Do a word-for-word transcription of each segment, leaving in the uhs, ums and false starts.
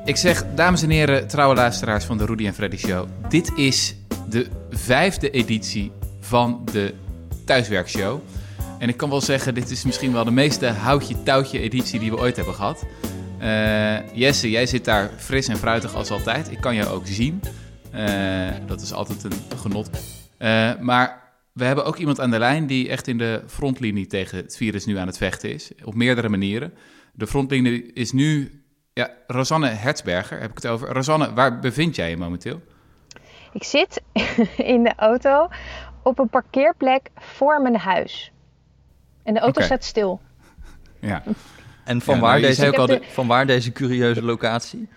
Ik zeg, dames en heren, trouwe luisteraars van de Rudy en Freddy Show. Dit is de vijfde editie van de Thuiswerkshow. En ik kan wel zeggen, dit is misschien wel de meeste houtje-touwtje editie die we ooit hebben gehad. Uh, Jesse, jij zit daar fris en fruitig als altijd. Ik kan jou ook zien. Uh, dat is altijd een genot. Uh, maar we hebben ook iemand aan de lijn die echt in de frontlinie tegen het virus nu aan het vechten is. Op meerdere manieren. De frontlinie is nu... Ja, Rosanne Hertzberger heb ik het over. Rosanne, waar bevind jij je momenteel? Ik zit in de auto op een parkeerplek voor mijn huis. En de auto okay. staat stil. Ja. En van, ja, waar, nou, deze, de... de... van waar deze curieuze locatie?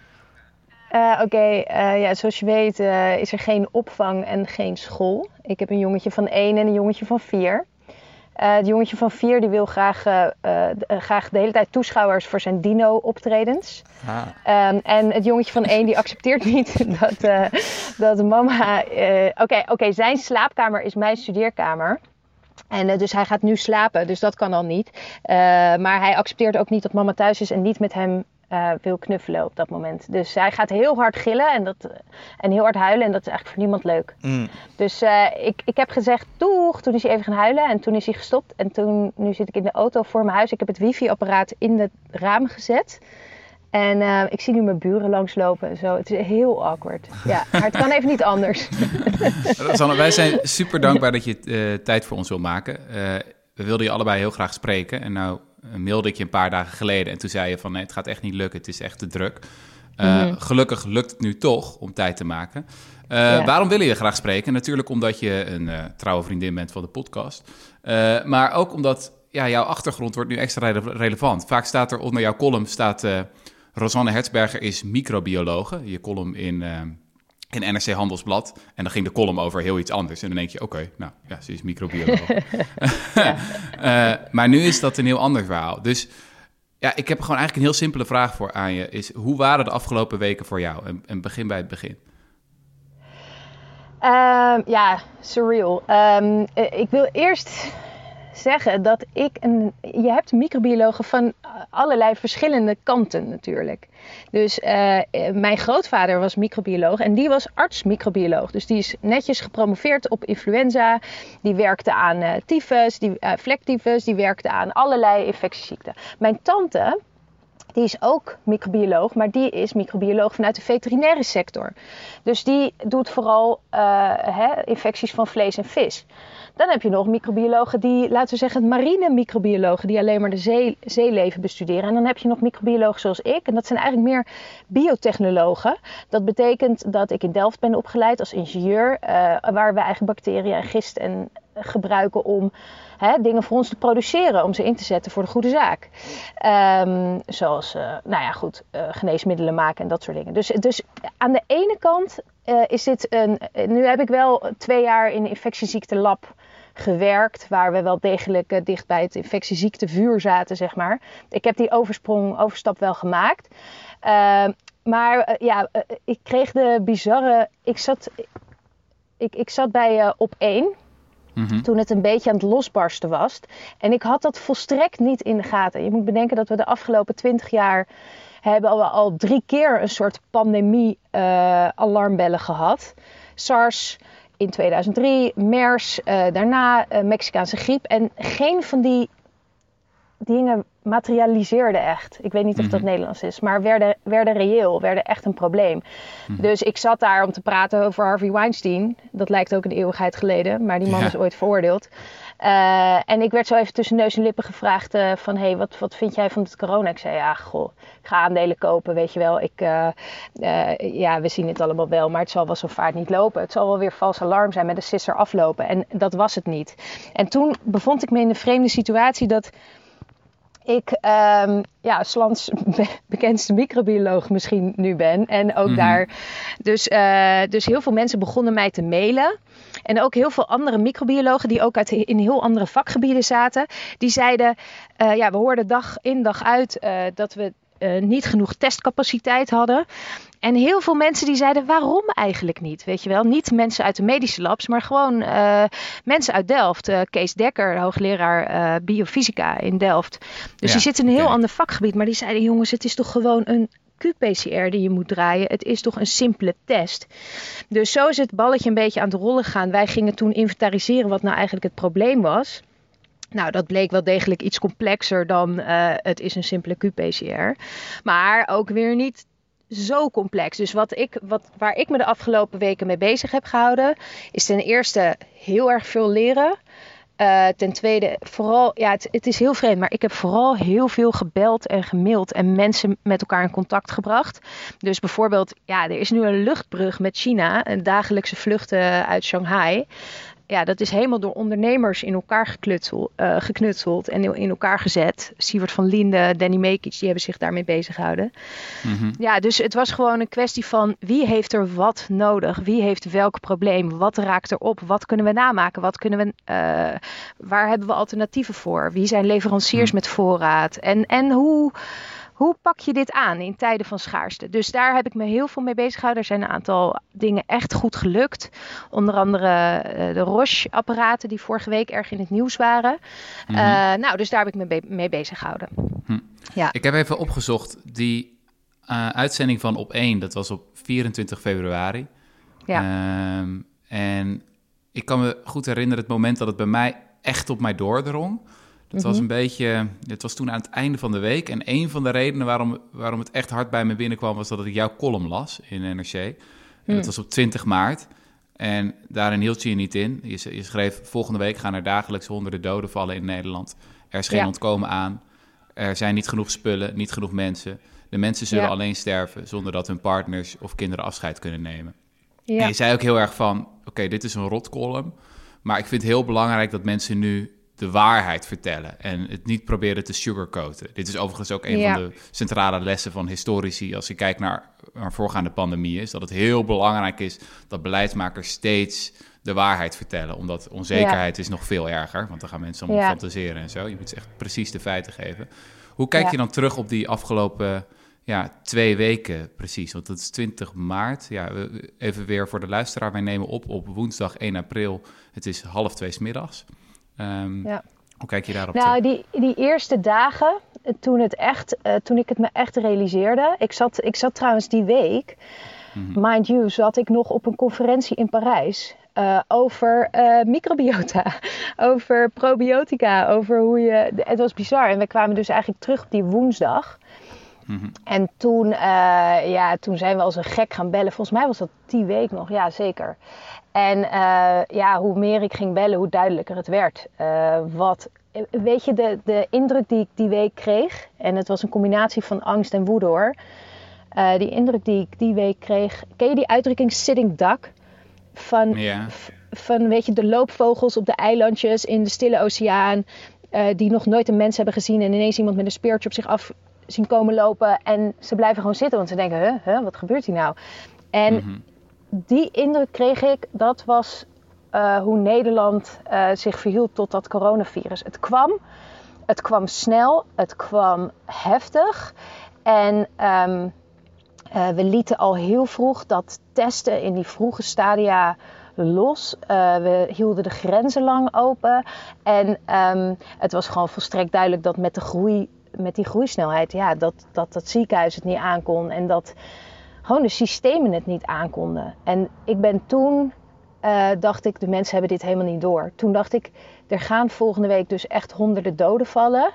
Uh, Oké, okay, uh, ja, zoals je weet uh, is er geen opvang en geen school. Ik heb een jongetje van één en een jongetje van vier. Uh, het jongetje van vier die wil graag, uh, uh, graag de hele tijd toeschouwers voor zijn dino-optredens. Ah. Um, en het jongetje van één die accepteert niet dat, uh, dat mama... Uh, Oké, okay, okay, zijn slaapkamer is mijn studeerkamer. En uh, dus hij gaat nu slapen, dus dat kan al niet. Uh, maar hij accepteert ook niet dat mama thuis is en niet met hem uh, wil knuffelen op dat moment. Dus hij gaat heel hard gillen en, dat, uh, en heel hard huilen en dat is eigenlijk voor niemand leuk. Mm. Dus uh, ik, ik heb gezegd doeg, toen is hij even gaan huilen en toen is hij gestopt. En toen, nu zit ik in de auto voor mijn huis. Ik heb het wifi-apparaat in het raam gezet. En uh, ik zie nu mijn buren langslopen en zo. Het is heel awkward. Ja, maar het kan even niet anders. Rosanne, wij zijn super dankbaar dat je uh, tijd voor ons wil maken. Uh, we wilden je allebei heel graag spreken. En nou uh, mailde ik je een paar dagen geleden. En toen zei je van nee, het gaat echt niet lukken. Het is echt te druk. Uh, mm-hmm. Gelukkig lukt het nu toch om tijd te maken. Uh, ja. Waarom wil je graag spreken? Natuurlijk omdat je een uh, trouwe vriendin bent van de podcast. Uh, maar ook omdat ja, jouw achtergrond wordt nu extra re- relevant. Vaak staat er onder jouw column... staat uh, Rosanne Hertzberger is microbiologe. Je column in, uh, in N R C Handelsblad. En dan ging de column over heel iets anders. En dan denk je, oké, okay, nou ja, ze is microbiologe. ja. uh, maar nu is dat een heel ander verhaal. Dus ja, ik heb gewoon eigenlijk een heel simpele vraag voor aan je. Is, hoe waren de afgelopen weken voor jou? En, en begin bij het begin. Um, ja, surreal. Um, ik wil eerst... zeggen dat ik een... Je hebt microbiologen van allerlei verschillende kanten natuurlijk. Dus uh, mijn grootvader was microbioloog en die was arts-microbioloog. Dus die is netjes gepromoveerd op influenza. Die werkte aan uh, tyfus, die, uh, vlektyfus, die werkte aan allerlei infectieziekten. Mijn tante... Die is ook microbioloog, maar die is microbioloog vanuit de veterinaire sector. Dus die doet vooral uh, hè, infecties van vlees en vis. Dan heb je nog microbiologen die, laten we zeggen, marine microbiologen... die alleen maar de zee, zeeleven bestuderen. En dan heb je nog microbiologen zoals ik. En dat zijn eigenlijk meer biotechnologen. Dat betekent dat ik in Delft ben opgeleid als ingenieur... Uh, waar we eigen bacteriën en gist en gebruiken om... Hè, dingen voor ons te produceren, om ze in te zetten voor de goede zaak. Um, zoals, uh, nou ja, goed, uh, geneesmiddelen maken en dat soort dingen. Dus, dus aan de ene kant uh, is dit een... Nu heb ik wel twee jaar in een infectieziektenlab gewerkt, waar we wel degelijk uh, dicht bij het infectieziektevuur zaten, zeg maar. Ik heb die oversprong, overstap wel gemaakt. Uh, maar uh, ja, uh, ik kreeg de bizarre... Ik zat, ik, ik zat bij uh, Op één... Mm-hmm. Toen het een beetje aan het losbarsten was. En ik had dat volstrekt niet in de gaten. Je moet bedenken dat we de afgelopen twintig jaar... hebben al, al drie keer een soort pandemie-alarmbellen uh, gehad. SARS in tweeduizend drie, MERS, uh, daarna uh, Mexicaanse griep. En geen van die dingen materialiseerde echt. Ik weet niet of mm-hmm. dat Nederlands is, maar werden, werden reëel, werden echt een probleem. Mm-hmm. Dus ik zat daar om te praten over Harvey Weinstein. Dat lijkt ook een eeuwigheid geleden, maar die man ja. is ooit veroordeeld. Uh, en ik werd zo even tussen neus en lippen gevraagd uh, van... hé, hey, wat, wat vind jij van het corona? Ik zei, ja, goh, ik ga aandelen kopen, weet je wel. Ik, uh, uh, ja, we zien het allemaal wel, maar het zal wel zo vaart niet lopen. Het zal wel weer vals alarm zijn met de sisser aflopen. En dat was het niet. En toen bevond ik me in de vreemde situatie dat... ik um, ja, 's lands be- bekendste microbioloog misschien nu ben. En ook mm-hmm. daar... Dus, uh, dus heel veel mensen begonnen mij te mailen. En ook heel veel andere microbiologen die ook uit, in heel andere vakgebieden zaten. Die zeiden, uh, ja, we hoorden dag in dag uit uh, dat we uh, niet genoeg testcapaciteit hadden. En heel veel mensen die zeiden, waarom eigenlijk niet? Weet je wel, niet mensen uit de medische labs, maar gewoon uh, mensen uit Delft. Uh, Kees Dekker, hoogleraar uh, biofysica in Delft. Dus ja, die zit in een heel okay. ander vakgebied. Maar die zeiden, jongens, het is toch gewoon een Q P C R die je moet draaien. Het is toch een simpele test. Dus zo is het balletje een beetje aan het rollen gegaan. Wij gingen toen inventariseren wat nou eigenlijk het probleem was. Nou, dat bleek wel degelijk iets complexer dan uh, het is een simpele Q P C R. Maar ook weer niet zo complex. Dus wat ik, wat, waar ik me de afgelopen weken mee bezig heb gehouden, is ten eerste heel erg veel leren. Uh, ten tweede, vooral, ja, het, het is heel vreemd, maar ik heb vooral heel veel gebeld en gemaild en mensen met elkaar in contact gebracht. Dus bijvoorbeeld, ja, er is nu een luchtbrug met China, een dagelijkse vluchten uit Shanghai. Ja, dat is helemaal door ondernemers in elkaar geknutseld, uh, geknutseld en in elkaar gezet. Siewert van Linden, Danny Mekic, die hebben zich daarmee bezig gehouden. Mm-hmm. Ja, dus het was gewoon een kwestie van wie heeft er wat nodig? Wie heeft welk probleem? Wat raakt erop? Wat kunnen we namaken? Wat kunnen we, uh, waar hebben we alternatieven voor? Wie zijn leveranciers mm. met voorraad? En, en hoe... Hoe pak je dit aan in tijden van schaarste? Dus daar heb ik me heel veel mee bezig gehouden. Er zijn een aantal dingen echt goed gelukt. Onder andere uh, de Roche-apparaten die vorige week erg in het nieuws waren. Mm-hmm. Uh, nou, dus daar heb ik me be- mee bezig gehouden. Hm. Ja. Ik heb even opgezocht. Die uh, uitzending van Op één, dat was op vierentwintig februari. Ja. Um, en ik kan me goed herinneren het moment dat het bij mij echt op mij doordrong. Het was een beetje, het was toen aan het einde van de week. En een van de redenen waarom, waarom het echt hard bij me binnenkwam, was dat ik jouw column las in N R C. En mm. dat was op twintig maart. En daarin hield je je niet in. Je, je schreef, volgende week gaan er dagelijks honderden doden vallen in Nederland. Er is geen ja. ontkomen aan. Er zijn niet genoeg spullen, niet genoeg mensen. De mensen zullen ja. alleen sterven zonder dat hun partners of kinderen afscheid kunnen nemen. Ja. En je zei ook heel erg van, oké, okay, dit is een rotcolumn. Maar ik vind het heel belangrijk dat mensen nu de waarheid vertellen en het niet proberen te sugarcoaten. Dit is overigens ook een ja. van de centrale lessen van historici als je kijkt naar, naar voorgaande pandemieën, is dat het heel belangrijk is dat beleidsmakers steeds de waarheid vertellen, omdat onzekerheid ja. is nog veel erger, want dan gaan mensen allemaal ja. fantaseren en zo. Je moet ze echt precies de feiten geven. Hoe kijk ja. je dan terug op die afgelopen ja, twee weken precies? Want dat is twintig maart. Ja, even weer voor de luisteraar. Wij nemen op op woensdag één april. Het is half twee 's middags. Um, ja. Hoe kijk je daarop? Nou, die, die eerste dagen, toen, het echt, uh, toen ik het me echt realiseerde. Ik zat, ik zat trouwens die week, mm-hmm. mind you, zat ik nog op een conferentie in Parijs. Uh, over uh, microbiota, over probiotica, over hoe je... Het was bizar. En we kwamen dus eigenlijk terug op die woensdag. Mm-hmm. En toen, uh, ja, toen zijn we als een gek gaan bellen. Volgens mij was dat die week nog, ja zeker. En uh, ja, hoe meer ik ging bellen, hoe duidelijker het werd. Uh, wat, weet je, de, de indruk die ik die week kreeg, en het was een combinatie van angst en woede hoor. Uh, die indruk die ik die week kreeg, ken je die uitdrukking sitting duck? Van, ja. v, van, weet je, de loopvogels op de eilandjes in de Stille Oceaan, uh, die nog nooit een mens hebben gezien en ineens iemand met een speertje op zich af zien komen lopen en ze blijven gewoon zitten, want ze denken, huh, huh, wat gebeurt hier nou? En mm-hmm. die indruk kreeg ik, dat was uh, hoe Nederland uh, zich verhield tot dat coronavirus. Het kwam, het kwam snel, het kwam heftig. En um, uh, we lieten al heel vroeg dat testen in die vroege stadia los. Uh, we hielden de grenzen lang open. En um, het was gewoon volstrekt duidelijk dat met de groei, met die groeisnelheid, ja, dat, dat dat ziekenhuis het niet aankon en dat gewoon de systemen het niet aankonden. En ik ben toen, uh, dacht ik, de mensen hebben dit helemaal niet door. Toen dacht ik, er gaan volgende week dus echt honderden doden vallen.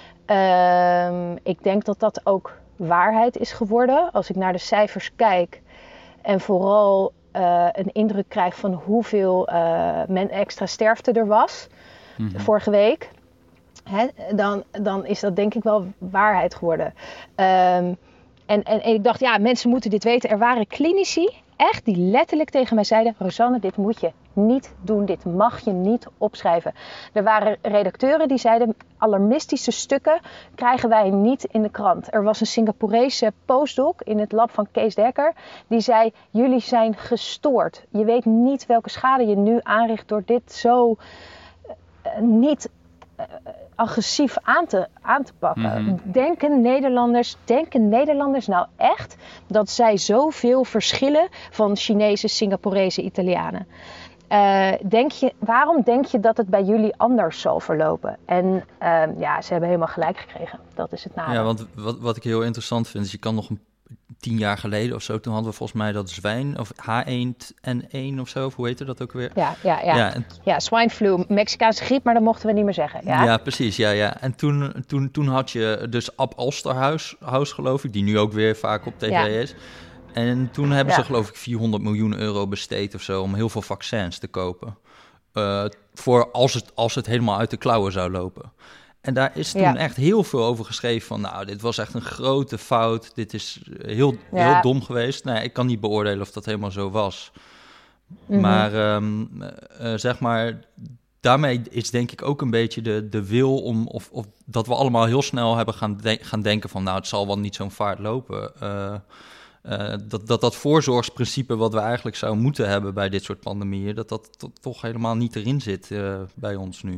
Uh, ik denk dat dat ook waarheid is geworden. Als ik naar de cijfers kijk en vooral uh, een indruk krijg van hoeveel uh, men extra sterfte er was mm-hmm. vorige week. Hè, dan, dan is dat denk ik wel waarheid geworden. Um, En, en, en ik dacht, ja, mensen moeten dit weten. Er waren klinici, echt, die letterlijk tegen mij zeiden, Rosanne, dit moet je niet doen. Dit mag je niet opschrijven. Er waren redacteuren die zeiden, alarmistische stukken krijgen wij niet in de krant. Er was een Singaporese postdoc in het lab van Kees Dekker. Die zei, jullie zijn gestoord. Je weet niet welke schade je nu aanricht door dit zo uh, niet uh, agressief aan te, aan te pakken. Mm-hmm. Denken Nederlanders, denken Nederlanders nou echt dat zij zoveel verschillen van Chinezen, Singaporezen, Italianen? Uh, denk je, waarom denk je dat het bij jullie anders zal verlopen? En uh, ja, ze hebben helemaal gelijk gekregen. Dat is het nadeel. Ja, want wat, wat ik heel interessant vind, is je kan nog een, tien jaar geleden of zo, toen hadden we volgens mij dat zwijn, of H één N één of zo, of hoe heette dat ook weer? Ja, ja, ja. Ja, en... ja swine flu, Mexicaanse griep, maar dat mochten we niet meer zeggen. Ja, ja precies, ja, ja. En toen, toen, toen had je dus Ab Alsterhuis, House, geloof ik, die nu ook weer vaak op tv ja. is. En toen hebben ja. ze geloof ik vierhonderd miljoen euro besteed of zo om heel veel vaccins te kopen. Uh, voor als het, als het helemaal uit de klauwen zou lopen. En daar is toen ja. echt heel veel over geschreven van... nou, dit was echt een grote fout. Dit is heel, ja. heel dom geweest. Nou, ik kan niet beoordelen of dat helemaal zo was. Mm-hmm. Maar um, uh, zeg maar... daarmee is denk ik ook een beetje de, de wil om... Of, of dat we allemaal heel snel hebben gaan, de- gaan denken van... nou, het zal wel niet zo'n vaart lopen. Uh, uh, dat, dat dat voorzorgsprincipe wat we eigenlijk zouden moeten hebben... bij dit soort pandemieën... dat dat to- toch helemaal niet erin zit uh, bij ons nu.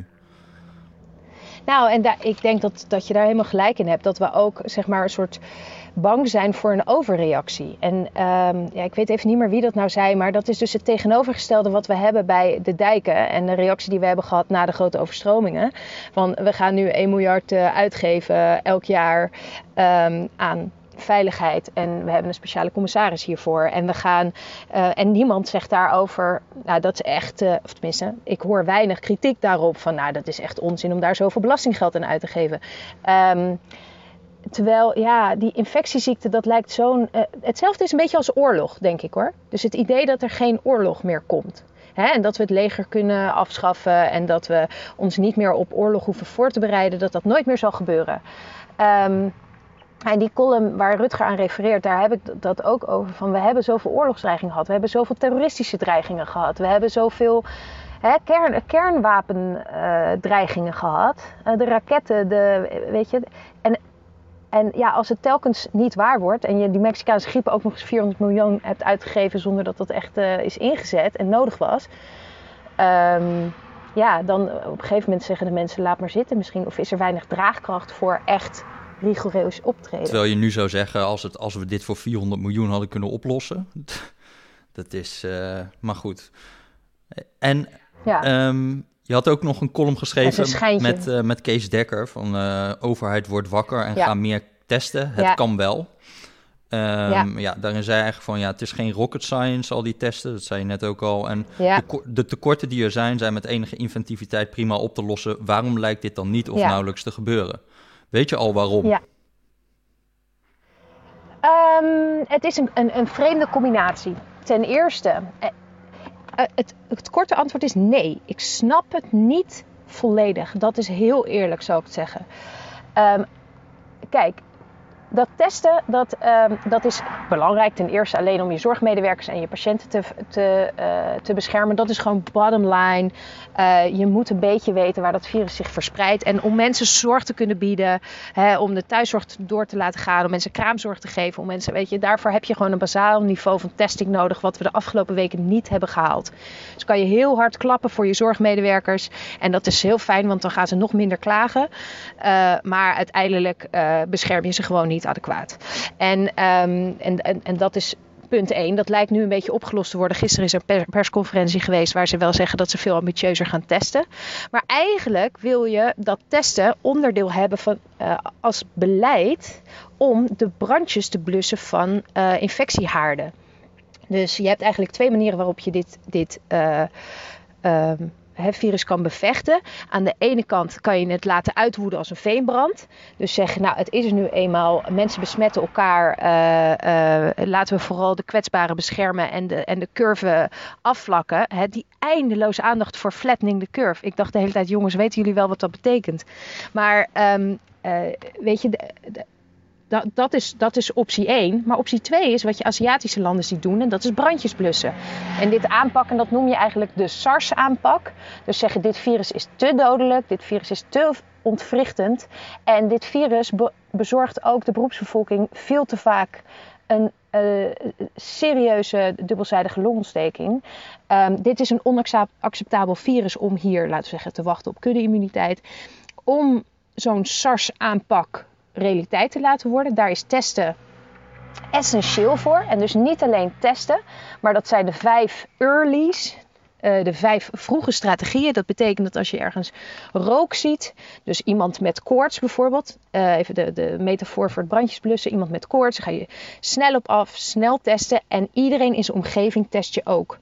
Nou, en daar, ik denk dat, dat je daar helemaal gelijk in hebt. Dat we ook, zeg maar, een soort bang zijn voor een overreactie. En um, ja, ik weet even niet meer wie dat nou zei... maar dat is dus het tegenovergestelde wat we hebben bij de dijken... en de reactie die we hebben gehad na de grote overstromingen. Van, we gaan nu één miljard uh, uitgeven elk jaar um, aan... veiligheid en we hebben een speciale commissaris hiervoor en we gaan uh, en niemand zegt daarover, nou dat is echt, uh, of tenminste, ik hoor weinig kritiek daarop van, nou dat is echt onzin om daar zoveel belastinggeld aan uit te geven. Um, terwijl, ja, die infectieziekte, dat lijkt zo'n, uh, hetzelfde is een beetje als oorlog, denk ik hoor. Dus het idee dat er geen oorlog meer komt. Hè, en dat we het leger kunnen afschaffen en dat we ons niet meer op oorlog hoeven voor te bereiden, dat dat nooit meer zal gebeuren. Um, En die column waar Rutger aan refereert, daar heb ik dat ook over. Van, we hebben zoveel oorlogsdreigingen gehad. We hebben zoveel terroristische dreigingen gehad. We hebben zoveel hè, kern, kernwapendreigingen uh, gehad. Uh, de raketten, de, weet je. En, en ja, als het telkens niet waar wordt... en je die Mexicaanse griep ook nog eens vierhonderd miljoen hebt uitgegeven... zonder dat dat echt uh, is ingezet en nodig was... Um, ja, dan op een gegeven moment zeggen de mensen... laat maar zitten misschien. Of is er weinig draagkracht voor echt... rigoureus optreden. Terwijl je nu zou zeggen, als, het, als we dit voor vierhonderd miljoen hadden kunnen oplossen. Dat is, uh, maar goed. En ja. um, je had ook nog een column geschreven een met, uh, met Kees Dekker van uh, overheid wordt wakker en ja. ga meer testen. Het ja. kan wel. Um, ja. ja, daarin zei hij eigenlijk van, ja, het is geen rocket science, al die testen. Dat zei je net ook al. En ja. de, de tekorten die er zijn, zijn met enige inventiviteit prima op te lossen. Waarom lijkt dit dan niet of ja. nauwelijks te gebeuren? Weet je al waarom? Ja. Um, het is een, een, een vreemde combinatie. Ten eerste, uh, het, het korte antwoord is nee. Ik snap het niet volledig. Dat is heel eerlijk, zou ik het zeggen. Um, kijk, dat testen, dat, um, dat is belangrijk. Ten eerste alleen om je zorgmedewerkers en je patiënten te, te, uh, te beschermen. Dat is gewoon bottom line. Uh, je moet een beetje weten waar dat virus zich verspreidt. En om mensen zorg te kunnen bieden. Hè, om de thuiszorg door te laten gaan. Om mensen kraamzorg te geven. Om mensen, weet je, daarvoor heb je gewoon een basaal niveau van testing nodig. Wat we de afgelopen weken niet hebben gehaald. Dus kan je heel hard klappen voor je zorgmedewerkers. En dat is heel fijn, want dan gaan ze nog minder klagen. Uh, maar uiteindelijk uh, bescherm je ze gewoon niet adequaat. En, um, en, en, en dat is punt één. Dat lijkt nu een beetje opgelost te worden. Gisteren is er een persconferentie geweest waar ze wel zeggen dat ze veel ambitieuzer gaan testen. Maar eigenlijk wil je dat testen onderdeel hebben van uh, als beleid om de brandjes te blussen van uh, infectiehaarden. Dus je hebt eigenlijk twee manieren waarop je dit, dit uh, uh, het virus kan bevechten. Aan de ene kant kan je het laten uitwoeden als een veenbrand. Dus zeggen, nou het is er nu eenmaal, mensen besmetten elkaar. Uh, uh, laten we vooral de kwetsbaren beschermen en de, en de curve afvlakken. He, die eindeloze aandacht voor flattening the curve. Ik dacht de hele tijd, jongens, weten jullie wel wat dat betekent? Maar um, uh, weet je... De, de, Dat, dat, is, dat is optie één. Maar optie twee is wat je Aziatische landen ziet doen. En dat is brandjes blussen. En dit aanpakken, dat noem je eigenlijk de SARS-aanpak. Dus zeggen, dit virus is te dodelijk. Dit virus is te ontwrichtend. En dit virus be- bezorgt ook de beroepsbevolking veel te vaak een uh, serieuze dubbelzijdige longontsteking. Um, dit is een onacceptabel virus om hier, laten we zeggen, te wachten op kudde-immuniteit. Om zo'n SARS-aanpak realiteit te laten worden. Daar is testen essentieel voor. En dus niet alleen testen, maar dat zijn de vijf earlies. uh, de vijf vroege strategieën. Dat betekent dat als je ergens rook ziet, dus iemand met koorts bijvoorbeeld, uh, even de, de metafoor voor het brandjes blussen, iemand met koorts, ga je snel op af, snel testen en iedereen in zijn omgeving test je ook.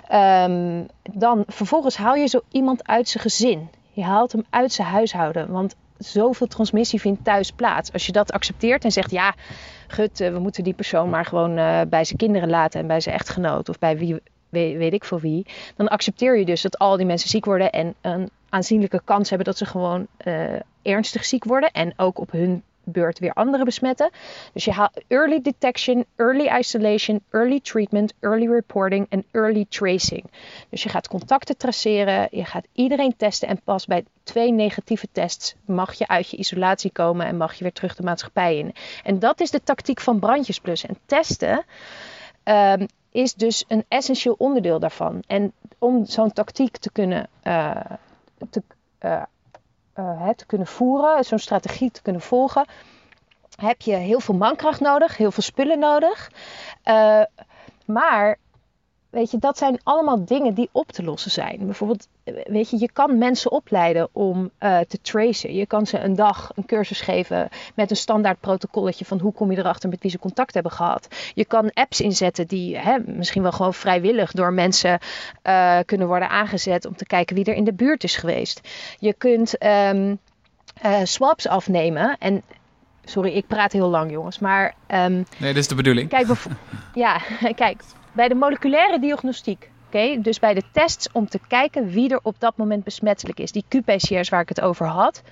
Um, dan vervolgens haal je zo iemand uit zijn gezin. Je haalt hem uit zijn huishouden, want zoveel transmissie vindt thuis plaats. Als je dat accepteert en zegt, ja, gut, we moeten die persoon maar gewoon uh, bij zijn kinderen laten en bij zijn echtgenoot of bij wie, weet, weet ik voor wie, dan accepteer je dus dat al die mensen ziek worden en een aanzienlijke kans hebben dat ze gewoon uh, ernstig ziek worden en ook op hun beurt weer anderen besmetten. Dus je haalt early detection, early isolation, early treatment, early reporting en early tracing. Dus je gaat contacten traceren, je gaat iedereen testen en pas bij twee negatieve tests mag je uit je isolatie komen en mag je weer terug de maatschappij in. En dat is de tactiek van brandjesblussen. En testen um, is dus een essentieel onderdeel daarvan. En om zo'n tactiek te kunnen uh, te, uh, Uh, te kunnen voeren, zo'n strategie te kunnen volgen, heb je heel veel mankracht nodig, heel veel spullen nodig. Uh, maar, weet je, dat zijn allemaal dingen die op te lossen zijn. Bijvoorbeeld, weet je, je kan mensen opleiden om uh, te tracen. Je kan ze een dag een cursus geven met een standaard protocolletje van hoe kom je erachter met wie ze contact hebben gehad. Je kan apps inzetten die hè, misschien wel gewoon vrijwillig door mensen uh, kunnen worden aangezet om te kijken wie er in de buurt is geweest. Je kunt um, uh, swabs afnemen en sorry, ik praat heel lang jongens, maar um, nee, dat is de bedoeling. Kijk, bev- ja, kijk, bij de moleculaire diagnostiek. Okay, dus bij de tests om te kijken wie er op dat moment besmettelijk is. Die Q P C R's waar ik het over had.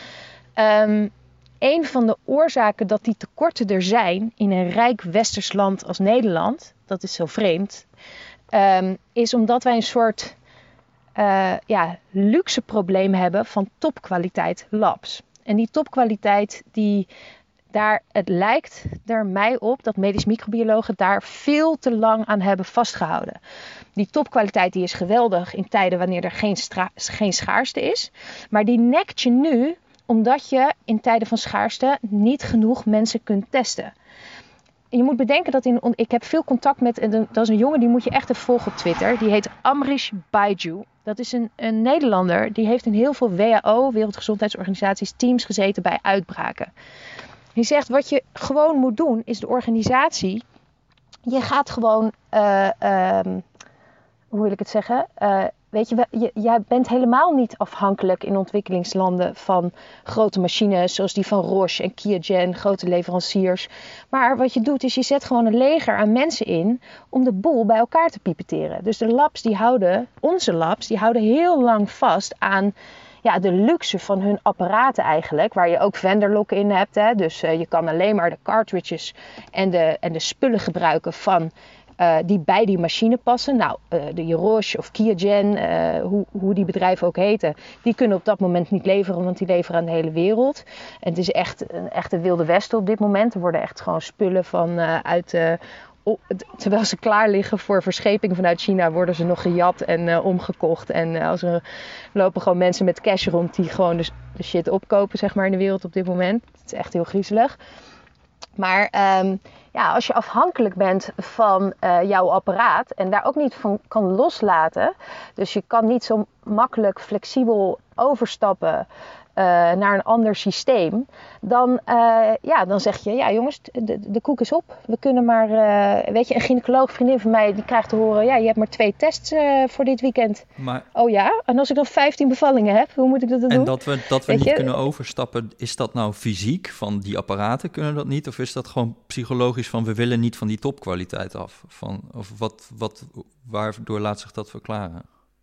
Um, een van de oorzaken dat die tekorten er zijn in een rijk westers land als Nederland. Dat is zo vreemd. Um, is omdat wij een soort uh, ja, luxe probleem hebben van topkwaliteit labs. En die topkwaliteit die... Daar, het lijkt er mij op dat medisch microbiologen daar veel te lang aan hebben vastgehouden. Die topkwaliteit die is geweldig in tijden wanneer er geen, stra- geen schaarste is. Maar die nekt je nu omdat je in tijden van schaarste niet genoeg mensen kunt testen. Je moet bedenken dat in, ik heb veel contact met, dat is een jongen die moet je echt even volgen op Twitter. Die heet Amrish Baiju. Dat is een, een Nederlander die heeft in heel veel W H O, Wereldgezondheidsorganisaties, teams gezeten bij uitbraken. Die zegt, wat je gewoon moet doen, is de organisatie. Je gaat gewoon, uh, um, hoe wil ik het zeggen? Uh, weet je, je, jij bent helemaal niet afhankelijk in ontwikkelingslanden van grote machines, zoals die van Roche en Qiagen, grote leveranciers. Maar wat je doet, is je zet gewoon een leger aan mensen in om de boel bij elkaar te pipeteren. Dus de labs die houden, onze labs, die houden heel lang vast aan... Ja, de luxe van hun apparaten eigenlijk, waar je ook vendorlock in hebt. Hè? Dus uh, je kan alleen maar de cartridges en de, en de spullen gebruiken van, uh, die bij die machine passen. Nou, uh, de Roche of Qiagen, uh, hoe, hoe die bedrijven ook heten, die kunnen op dat moment niet leveren, want die leveren aan de hele wereld. En het is echt een echte wilde westen op dit moment. Er worden echt gewoon spullen van uh, uit... Uh, terwijl ze klaar liggen voor verscheping vanuit China, worden ze nog gejat en uh, omgekocht. En uh, als er lopen gewoon mensen met cash rond die gewoon de, de shit opkopen, zeg maar, in de wereld op dit moment. Het is echt heel griezelig. Maar um, ja, als je afhankelijk bent van uh, jouw apparaat en daar ook niet van kan loslaten, dus je kan niet zo makkelijk flexibel overstappen Uh, naar een ander systeem, dan, uh, ja, dan zeg je, ja jongens, de, de koek is op. We kunnen maar, uh, weet je, een gynaecoloog, vriendin van mij, die krijgt te horen, ja, je hebt maar twee tests uh, voor dit weekend. Maar, oh ja? En als ik dan vijftien bevallingen heb, hoe moet ik dat dan doen? En dat we, dat we niet je? kunnen overstappen, is dat nou fysiek van die apparaten kunnen dat niet? Of is dat gewoon psychologisch van, we willen niet van die topkwaliteit af? Van, of wat, wat, waardoor laat zich dat verklaren?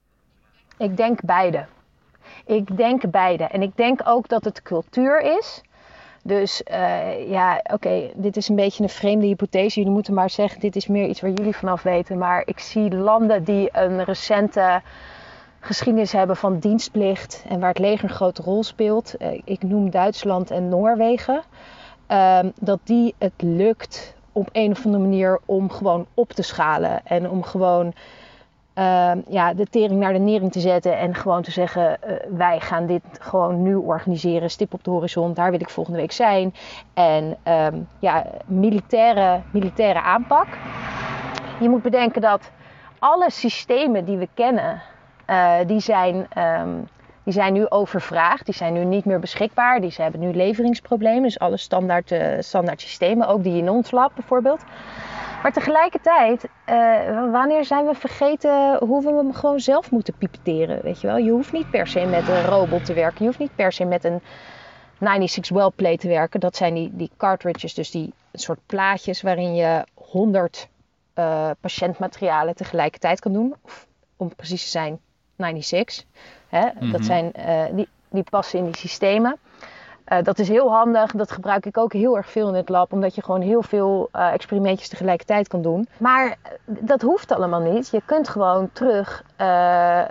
Ik denk beide. Ik denk beide. En ik denk ook dat het cultuur is. Dus uh, ja, oké, okay, dit is een beetje een vreemde hypothese. Jullie moeten maar zeggen, dit is meer iets waar jullie vanaf weten. Maar ik zie landen die een recente geschiedenis hebben van dienstplicht en waar het leger een grote rol speelt. Uh, ik noem Duitsland en Noorwegen. Uh, dat die het lukt op een of andere manier om gewoon op te schalen. En om gewoon... Uh, ja, de tering naar de nering te zetten en gewoon te zeggen, uh, wij gaan dit gewoon nu organiseren, stip op de horizon, daar wil ik volgende week zijn. En um, ja, militaire, militaire aanpak. Je moet bedenken dat alle systemen die we kennen Uh, die zijn... Um, Die zijn nu overvraagd, die zijn nu niet meer beschikbaar. Die, ze hebben nu leveringsproblemen, dus alle standaard, uh, standaard systemen, ook die in ons lab bijvoorbeeld. Maar tegelijkertijd, uh, wanneer zijn we vergeten hoe we hem gewoon zelf moeten pipeteren, weet je wel? Je hoeft niet per se met een robot te werken, je hoeft niet per se met een zesenzestig well plate te werken. Dat zijn die, die cartridges, dus die soort plaatjes waarin je honderd uh, patiëntmaterialen tegelijkertijd kan doen. Of om precies te zijn, zesenzestig. Hè? Mm-hmm. Dat zijn, uh, die, die passen in die systemen. Uh, dat is heel handig. Dat gebruik ik ook heel erg veel in het lab. Omdat je gewoon heel veel uh, experimentjes tegelijkertijd kan doen. Maar uh, dat hoeft allemaal niet. Je kunt gewoon terug, uh, uh,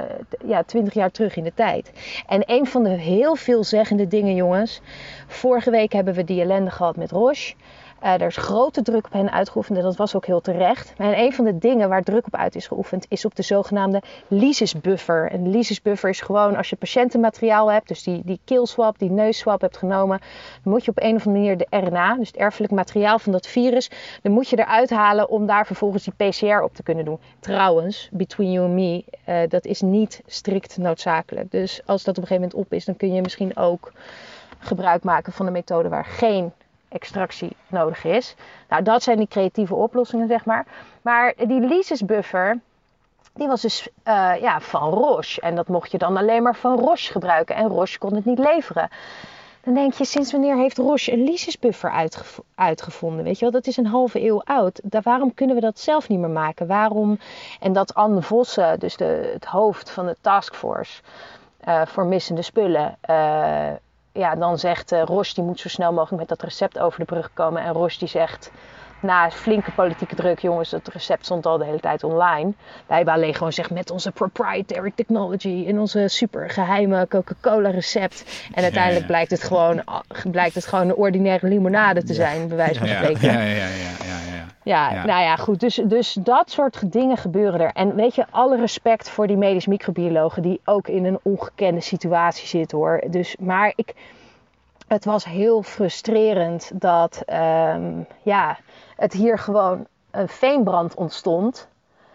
ja, twintig jaar terug in de tijd. En een van de heel veelzeggende dingen, jongens. Vorige week hebben we die ellende gehad met Roche. Uh, er is grote druk op hen uitgeoefend en dat was ook heel terecht. En een van de dingen waar druk op uit is geoefend is op de zogenaamde lysisbuffer. En de lysisbuffer is gewoon als je patiëntenmateriaal hebt, dus die, die keelswab, die neusswab hebt genomen, dan moet je op een of andere manier de R N A, dus het erfelijk materiaal van dat virus, dan moet je eruit halen om daar vervolgens die P C R op te kunnen doen. Trouwens, between you and me, uh, dat is niet strikt noodzakelijk. Dus als dat op een gegeven moment op is, dan kun je misschien ook gebruik maken van een methode waar geen extractie nodig is. Nou, dat zijn die creatieve oplossingen, zeg maar. Maar die lysisbuffer, die was dus uh, ja, van Roche. En dat mocht je dan alleen maar van Roche gebruiken. En Roche kon het niet leveren. Dan denk je, sinds wanneer heeft Roche een lysisbuffer uitgev- uitgevonden? Weet je wel, dat is een halve eeuw oud. Daar, waarom kunnen we dat zelf niet meer maken? Waarom? En dat Anne Vossen, dus de, het hoofd van de taskforce uh, voor missende spullen, Uh, ja, dan zegt uh, Roche, die moet zo snel mogelijk met dat recept over de brug komen. En Roche die zegt, na flinke politieke druk, jongens, dat recept stond al de hele tijd online. Wij hebben alleen gewoon gezegd, met onze proprietary technology en onze super geheime Coca-Cola recept. En uiteindelijk ja, ja. blijkt het gewoon, blijkt het gewoon een ordinaire limonade te zijn, ja. bij wijze van spreken. Ja, ja, ja, ja, ja, ja. Ja, ja, nou ja, goed. Dus, dus dat soort dingen gebeuren er. En weet je, alle respect voor die medisch microbiologen die ook in een ongekende situatie zitten, hoor. Dus, maar ik, het was heel frustrerend dat um, ja, het hier gewoon een veenbrand ontstond.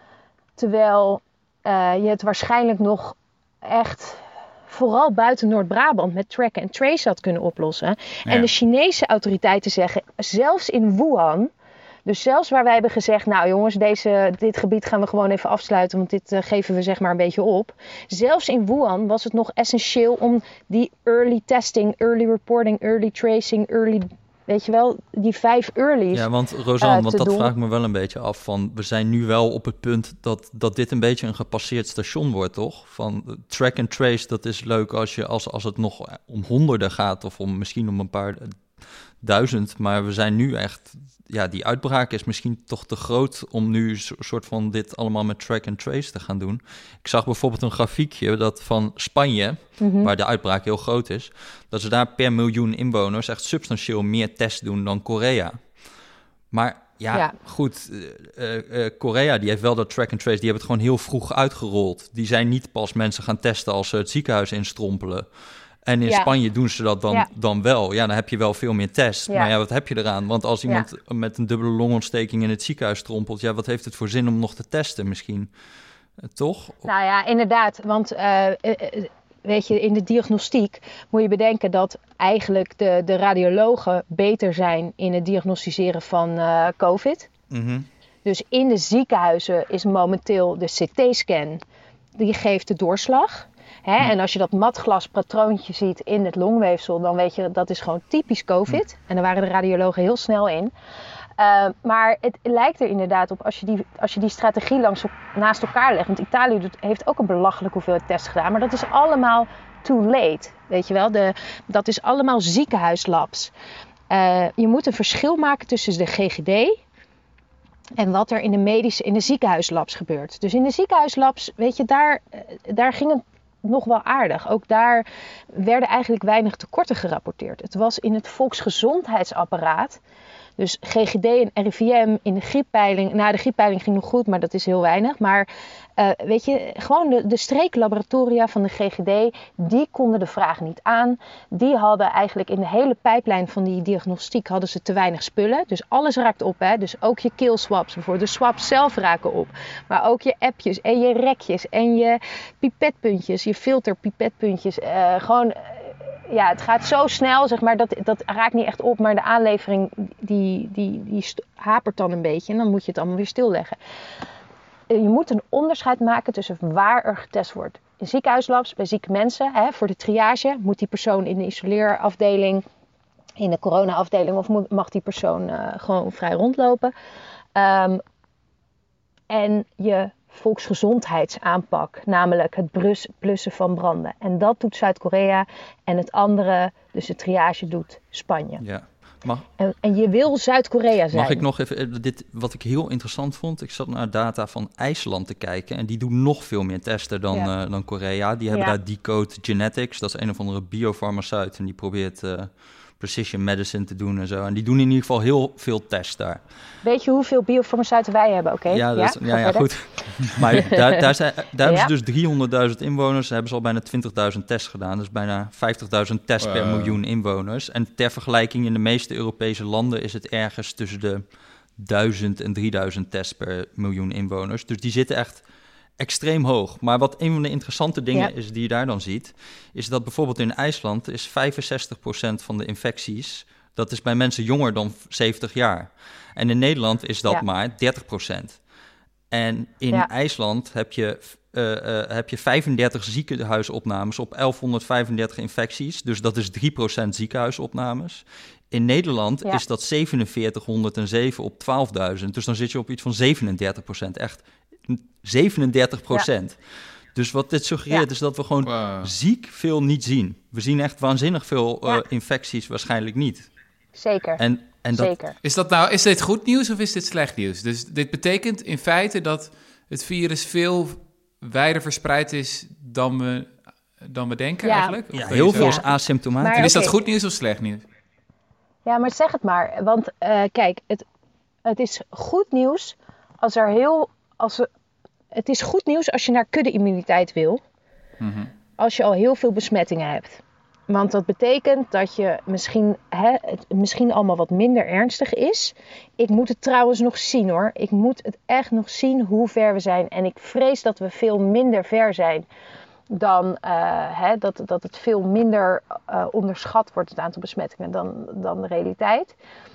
Terwijl uh, je het waarschijnlijk nog echt vooral buiten Noord-Brabant met track and trace had kunnen oplossen. Ja. En de Chinese autoriteiten zeggen, zelfs in Wuhan, dus zelfs waar wij hebben gezegd, nou jongens, deze, dit gebied gaan we gewoon even afsluiten, want dit uh, geven we zeg maar een beetje op. Zelfs in Wuhan was het nog essentieel om die early testing, early reporting, early tracing, early, weet je wel, die vijf early's. Ja, want Rosanne, uh, want dat doen. vraag ik me wel een beetje af van, we zijn nu wel op het punt dat, dat dit een beetje een gepasseerd station wordt, toch? Van track and trace, dat is leuk als, je, als, als het nog om honderden gaat of om misschien om een paar duizend, maar we zijn nu echt, ja, die uitbraak is misschien toch te groot om nu een soort van dit allemaal met track and trace te gaan doen. Ik zag bijvoorbeeld een grafiekje dat van Spanje, mm-hmm. waar de uitbraak heel groot is, dat ze daar per miljoen inwoners echt substantieel meer tests doen dan Korea. Maar ja, ja. goed, uh, uh, Korea die heeft wel dat track and trace, die hebben het gewoon heel vroeg uitgerold. Die zijn niet pas mensen gaan testen als ze het ziekenhuis instrompelen. En in ja. Spanje doen ze dat dan, ja. dan wel. Ja, dan heb je wel veel meer tests. Ja. Maar ja, wat heb je eraan? Want als iemand ja. met een dubbele longontsteking in het ziekenhuis strompelt, ja, wat heeft het voor zin om nog te testen misschien? Uh, toch? Nou ja, inderdaad. Want uh, uh, weet je, in de diagnostiek moet je bedenken dat eigenlijk de, de radiologen beter zijn in het diagnosticeren van uh, COVID. Mm-hmm. Dus in de ziekenhuizen is momenteel de C T-scan, die geeft de doorslag. Hè? Ja. En als je dat matglaspatroontje ziet in het longweefsel, dan weet je dat is gewoon typisch COVID. Ja. En daar waren de radiologen heel snel in. Uh, maar het lijkt er inderdaad op, als je die, als je die strategie langs, naast elkaar legt. Want Italië doet, heeft ook een belachelijk hoeveelheid tests gedaan. Maar dat is allemaal too late. Weet je wel, de, dat is allemaal ziekenhuislabs. Uh, je moet een verschil maken tussen de G G D en wat er in de medische, in de ziekenhuislabs gebeurt. Dus in de ziekenhuislabs, weet je, daar, daar ging het nog wel aardig. Ook daar werden eigenlijk weinig tekorten gerapporteerd. Het was in het volksgezondheidsapparaat, Dus G G D en R I V M in de grieppeiling. Nou, de grieppeiling ging nog goed, maar dat is heel weinig. Maar uh, weet je, gewoon de, de streeklaboratoria van de G G D, die konden de vraag niet aan. Die hadden eigenlijk in de hele pijplijn van die diagnostiek hadden ze te weinig spullen. Dus alles raakt op, hè. Dus ook je keelswaps bijvoorbeeld. De swaps zelf raken op. Maar ook je appjes en je rekjes en je pipetpuntjes, je filterpipetpuntjes. Uh, gewoon... Ja, het gaat zo snel, zeg maar, dat, dat raakt niet echt op. Maar de aanlevering, die, die, die hapert dan een beetje. En dan moet je het allemaal weer stilleggen. Je moet een onderscheid maken tussen waar er getest wordt. In ziekenhuislabs, bij zieke mensen, hè, voor de triage, moet die persoon in de isoleerafdeling, in de corona-afdeling, of moet, mag die persoon uh, gewoon vrij rondlopen. Um, en je volksgezondheidsaanpak, namelijk het brus, blussen van branden. En dat doet Zuid-Korea en het andere, dus de triage, doet Spanje. Ja. Mag, en, en je wil Zuid-Korea zijn. Mag ik nog even, dit, wat ik heel interessant vond, ik zat naar data van IJsland te kijken en die doen nog veel meer testen dan, ja. uh, dan Korea. Die hebben ja. daar Decode Genetics, dat is een of andere biofarmaceut en die probeert uh, precision medicine te doen en zo. En die doen in ieder geval heel veel tests daar. Weet je hoeveel biofarmaceuten wij hebben? Oké. Okay. Ja, dat is, ja, ja, ja goed. Maar daar, daar, zijn, daar ja. hebben ze dus driehonderdduizend inwoners. Daar hebben ze al bijna twintigduizend tests gedaan. Dus bijna vijftigduizend tests wow. per miljoen inwoners. En ter vergelijking in de meeste Europese landen is het ergens tussen de duizend en drieduizend tests per miljoen inwoners. Dus die zitten echt extreem hoog. Maar wat een van de interessante dingen ja. is die je daar dan ziet, is dat bijvoorbeeld in IJsland is vijfenzestig procent van de infecties, dat is bij mensen jonger dan zeventig jaar. En in Nederland is dat ja. maar dertig procent. En in ja. IJsland heb je, uh, uh, heb je vijfendertig ziekenhuisopnames op elfhonderdvijfendertig infecties. Dus dat is drie procent ziekenhuisopnames. In Nederland ja. is dat zevenenveertighonderdzeven op twaalfduizend. Dus dan zit je op iets van zevenendertig procent. Echt zevenendertig procent. Ja. Dus wat dit suggereert ja. is dat we gewoon wow. ziek veel niet zien. We zien echt waanzinnig veel uh, ja. infecties waarschijnlijk niet. Zeker. En, en dat... Zeker. Is dat nou, is dit goed nieuws of is dit slecht nieuws? Dus dit betekent in feite dat het virus veel wijder verspreid is dan we, dan we denken ja. eigenlijk? Ja, heel veel is ja. asymptomatisch. En is okay. dat goed nieuws of slecht nieuws? Ja, maar zeg het maar. Want uh, kijk, het, het is goed nieuws als er heel... Als er, het is goed nieuws als je naar kudde-immuniteit wil. Mm-hmm. Als je al heel veel besmettingen hebt. Want dat betekent dat je misschien, hè, het misschien allemaal wat minder ernstig is. Ik moet het trouwens nog zien hoor. Ik moet het echt nog zien hoe ver we zijn. En ik vrees dat we veel minder ver zijn dan uh, hè, dat, dat het veel minder uh, onderschat wordt, het aantal besmettingen, dan, dan de realiteit.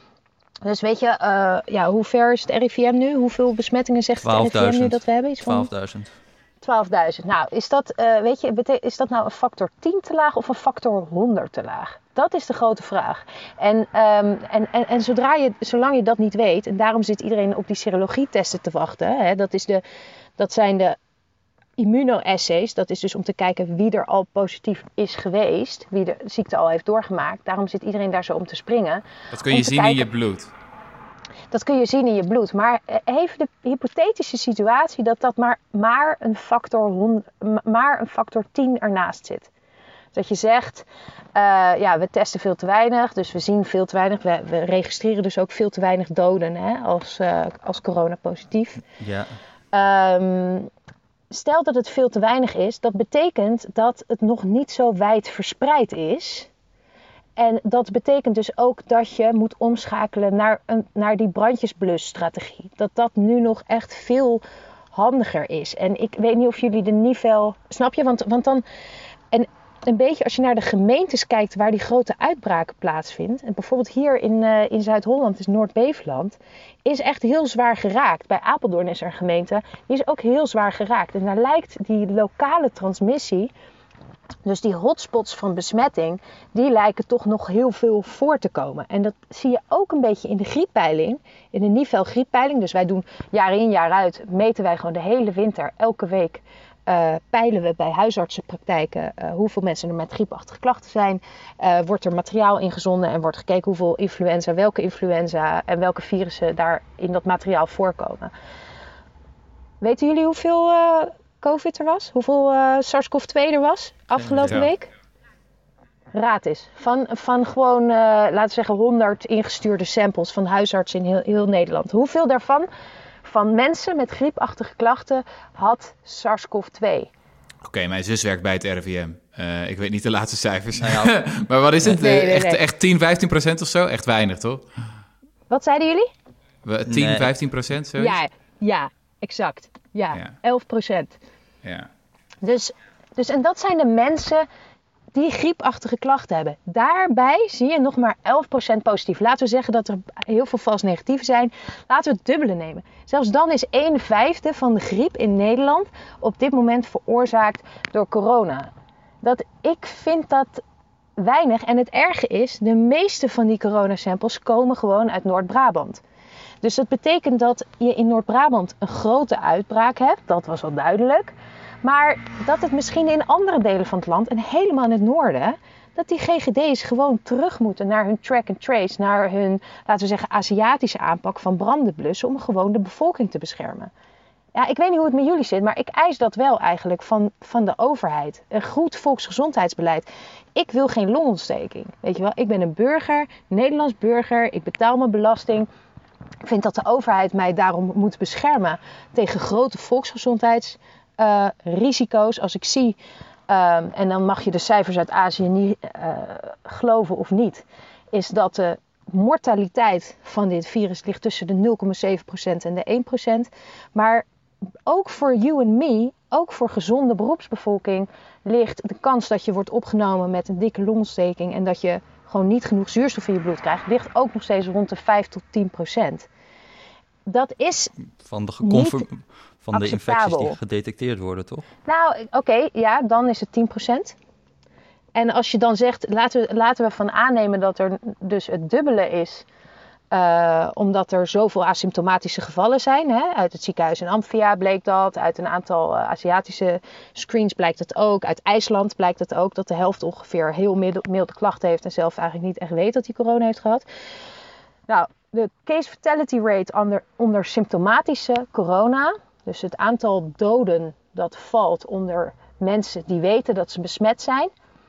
Dus weet je, uh, ja, hoe ver is het R I V M nu? Hoeveel besmettingen zegt het R I V M nu dat we hebben? twaalfduizend. twaalfduizend. Nou, is dat, uh, weet je, bete- is dat nou een factor tien te laag of een factor honderd te laag? Dat is de grote vraag. En, um, en, en, en zodra je, zolang je dat niet weet, en daarom zit iedereen op die serologietesten te wachten. Hè, dat, is de, dat zijn de immunoassays. Dat is dus om te kijken wie er al positief is geweest. Wie de ziekte al heeft doorgemaakt. Daarom zit iedereen daar zo om te springen. Dat kun je zien kijken, in je bloed. Dat kun je zien in je bloed. Maar even de hypothetische situatie dat dat maar, maar, een, factor honderd, maar een factor tien ernaast zit. Dat je zegt, uh, ja, we testen veel te weinig, dus we zien veel te weinig. We, we registreren dus ook veel te weinig doden hè, als, uh, als corona positief. Ja. Um, stel dat het veel te weinig is, dat betekent dat het nog niet zo wijd verspreid is. En dat betekent dus ook dat je moet omschakelen naar, een, naar die brandjesblusstrategie. Dat dat nu nog echt veel handiger is. En ik weet niet of jullie de niveau... Snap je? Want, want dan... En een beetje als je naar de gemeentes kijkt waar die grote uitbraken plaatsvindt. En bijvoorbeeld hier in, uh, in Zuid-Holland, is Noord-Beveland, is echt heel zwaar geraakt. Bij Apeldoorn is er een gemeente, die is ook heel zwaar geraakt. En daar lijkt die lokale transmissie, dus die hotspots van besmetting, die lijken toch nog heel veel voor te komen. En dat zie je ook een beetje in de grieppeiling, in de Nivel grieppeiling. Dus wij doen jaar in jaar uit, meten wij gewoon de hele winter, elke week uh, peilen we bij huisartsenpraktijken uh, hoeveel mensen er met griepachtige klachten zijn. Uh, wordt er materiaal ingezonden en wordt gekeken hoeveel influenza, welke influenza en welke virussen daar in dat materiaal voorkomen. Weten jullie hoeveel uh, COVID er was? Hoeveel uh, SARS-C o V twee er was afgelopen ja. week? raad is. Van, van gewoon, uh, laten we zeggen, honderd ingestuurde samples van huisartsen in heel, heel Nederland. Hoeveel daarvan van mensen met griepachtige klachten had SARS-CoV twee? Oké, okay, mijn zus werkt bij het R I V M. Uh, ik weet niet de laatste cijfers. Nou ja. Maar wat is het? Nee, nee, nee. Echt, echt tien, vijftien procent of zo? Echt weinig, toch? Wat zeiden jullie? tien, nee. vijftien procent, zoiets? Ja, ja, exact. Ja, ja. elf procent. Ja. Dus, dus, en dat zijn de mensen die griepachtige klachten hebben. Daarbij zie je nog maar elf procent positief. Laten we zeggen dat er heel veel vals negatief zijn. Laten we het dubbele nemen. Zelfs dan is een vijfde van de griep in Nederland op dit moment veroorzaakt door corona. Dat, ik vind dat weinig. En het erge is, de meeste van die coronasamples komen gewoon uit Noord-Brabant. Dus dat betekent dat je in Noord-Brabant een grote uitbraak hebt. Dat was al duidelijk. Maar dat het misschien in andere delen van het land en helemaal in het noorden, dat die G G D's gewoon terug moeten naar hun track and trace, naar hun, laten we zeggen, Aziatische aanpak van branden blussen om gewoon de bevolking te beschermen. Ja, ik weet niet hoe het met jullie zit, maar ik eis dat wel eigenlijk van, van de overheid. Een goed volksgezondheidsbeleid. Ik wil geen longontsteking. Weet je wel, ik ben een burger, Nederlands burger, ik betaal mijn belasting. Ik vind dat de overheid mij daarom moet beschermen tegen grote volksgezondheidsrisico's. Uh, als ik zie, uh, en dan mag je de cijfers uit Azië niet uh, geloven of niet, is dat de mortaliteit van dit virus ligt tussen de nul komma zeven procent en de één procent. Maar ook voor you and me, ook voor gezonde beroepsbevolking, ligt de kans dat je wordt opgenomen met een dikke longontsteking en dat je gewoon niet genoeg zuurstof in je bloed krijgt, ligt ook nog steeds rond de vijf tot tien procent. Dat is van de, geconfirm- van de infecties die gedetecteerd worden, toch? Nou, oké, okay, ja, dan is het tien procent. En als je dan zegt, laten we, laten we van aannemen dat er dus het dubbele is, uh, omdat er zoveel asymptomatische gevallen zijn. Hè? Uit het ziekenhuis in Amphia bleek dat, uit een aantal uh, Aziatische screens blijkt dat ook, uit IJsland blijkt dat ook, dat de helft ongeveer heel milde, milde klachten heeft en zelf eigenlijk niet echt weet dat hij corona heeft gehad. Nou, de case fatality rate onder, onder symptomatische corona, dus het aantal doden dat valt onder mensen die weten dat ze besmet zijn,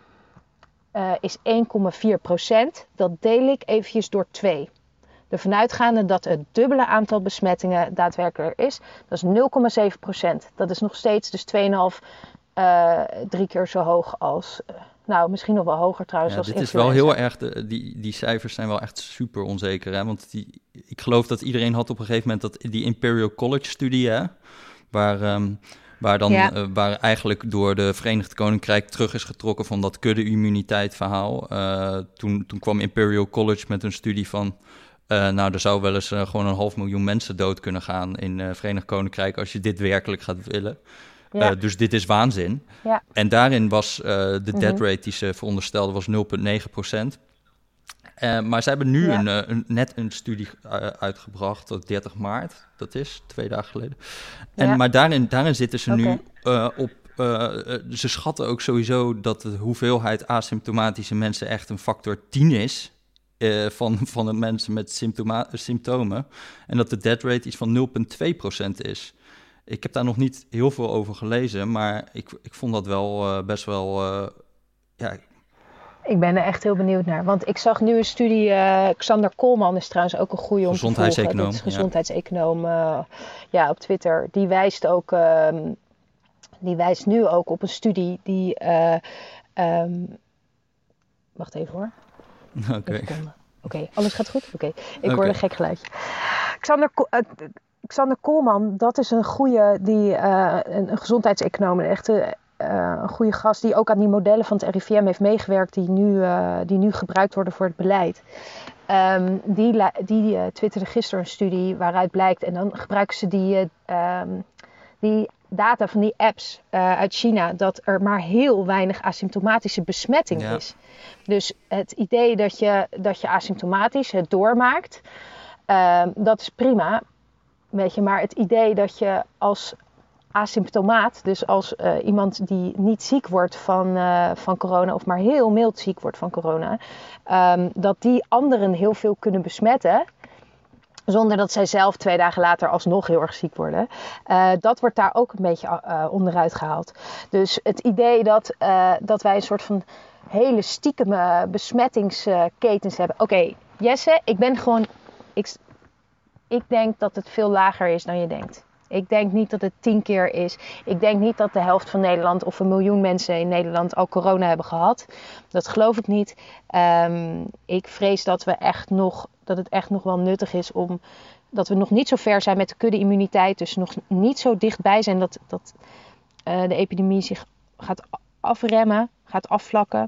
uh, is één komma vier procent. Dat deel ik eventjes door twee. Ervan uitgaande dat het dubbele aantal besmettingen daadwerkelijk er is, dat is nul komma zeven procent. Dat is nog steeds dus twee komma vijf, uh, drie keer zo hoog als, uh, nou misschien nog wel hoger trouwens ja, als dit influenza. Is wel heel erg, de, die, die cijfers zijn wel echt super onzeker. Hè? Want die, ik geloof dat iedereen had op een gegeven moment dat die Imperial College studie, hè? Waar... Um, Waar, dan, ja. uh, waar eigenlijk door de Verenigd Koninkrijk terug is getrokken van dat kudde-immuniteit verhaal. Uh, toen, toen kwam Imperial College met een studie van, Uh, nou, er zou wel eens uh, gewoon een half miljoen mensen dood kunnen gaan in het uh, Verenigd Koninkrijk als je dit werkelijk gaat willen. Ja. Uh, dus dit is waanzin. Ja. En daarin was uh, de mm-hmm. death rate die ze veronderstelde was nul komma negen procent. Uh, maar ze hebben nu ja. een, uh, een, net een studie uh, uitgebracht op dertig maart. Dat is twee dagen geleden. En, ja. Maar daarin, daarin zitten ze okay. nu uh, op... Uh, uh, ze schatten ook sowieso dat de hoeveelheid asymptomatische mensen echt een factor tien is... Uh, van, van de mensen met symptoma- symptomen. En dat de death rate iets van nul komma twee procent is. Ik heb daar nog niet heel veel over gelezen, maar ik, ik vond dat wel uh, best wel... Uh, ja. Ik ben er echt heel benieuwd naar. Want ik zag nu een studie... Uh, Xander Koolman is trouwens ook een goede om te volgen. Dat is gezondheidseconoom uh, ja, op Twitter. Die wijst ook... Uh, die wijst nu ook op een studie die... Uh, um, wacht even hoor. Oké, okay. okay, alles gaat goed? Oké, okay. ik okay. hoor een gek geluidje. Xander, uh, Xander Koolman, dat is een goede, die, uh, een, een gezondheidseconoom, een echte uh, een goede gast die ook aan die modellen van het R I V M heeft meegewerkt die nu, uh, die nu gebruikt worden voor het beleid. Um, die die uh, twitterde gisteren een studie waaruit blijkt, en dan gebruiken ze die, uh, um, die data van die apps uh, uit China, dat er maar heel weinig asymptomatische besmetting ja. is. Dus het idee dat je, dat je asymptomatisch het doormaakt, uh, dat is prima. Weet je, maar het idee dat je als asymptomaat, dus als uh, iemand die niet ziek wordt van, uh, van corona, of maar heel mild ziek wordt van corona, um, dat die anderen heel veel kunnen besmetten, zonder dat zij zelf twee dagen later alsnog heel erg ziek worden. Uh, dat wordt daar ook een beetje uh, onderuit gehaald. Dus het idee dat, uh, dat wij een soort van hele stiekeme besmettingsketens hebben. Oké, okay, Jesse, ik ben gewoon... Ik, ik denk dat het veel lager is dan je denkt. Ik denk niet dat het tien keer is. Ik denk niet dat de helft van Nederland of een miljoen mensen in Nederland al corona hebben gehad. Dat geloof ik niet. Um, ik vrees dat, we echt nog, dat het echt nog wel nuttig is om... dat we nog niet zo ver zijn met de kudde-immuniteit. Dus nog niet zo dichtbij zijn dat, dat uh, de epidemie zich gaat afremmen, gaat afvlakken.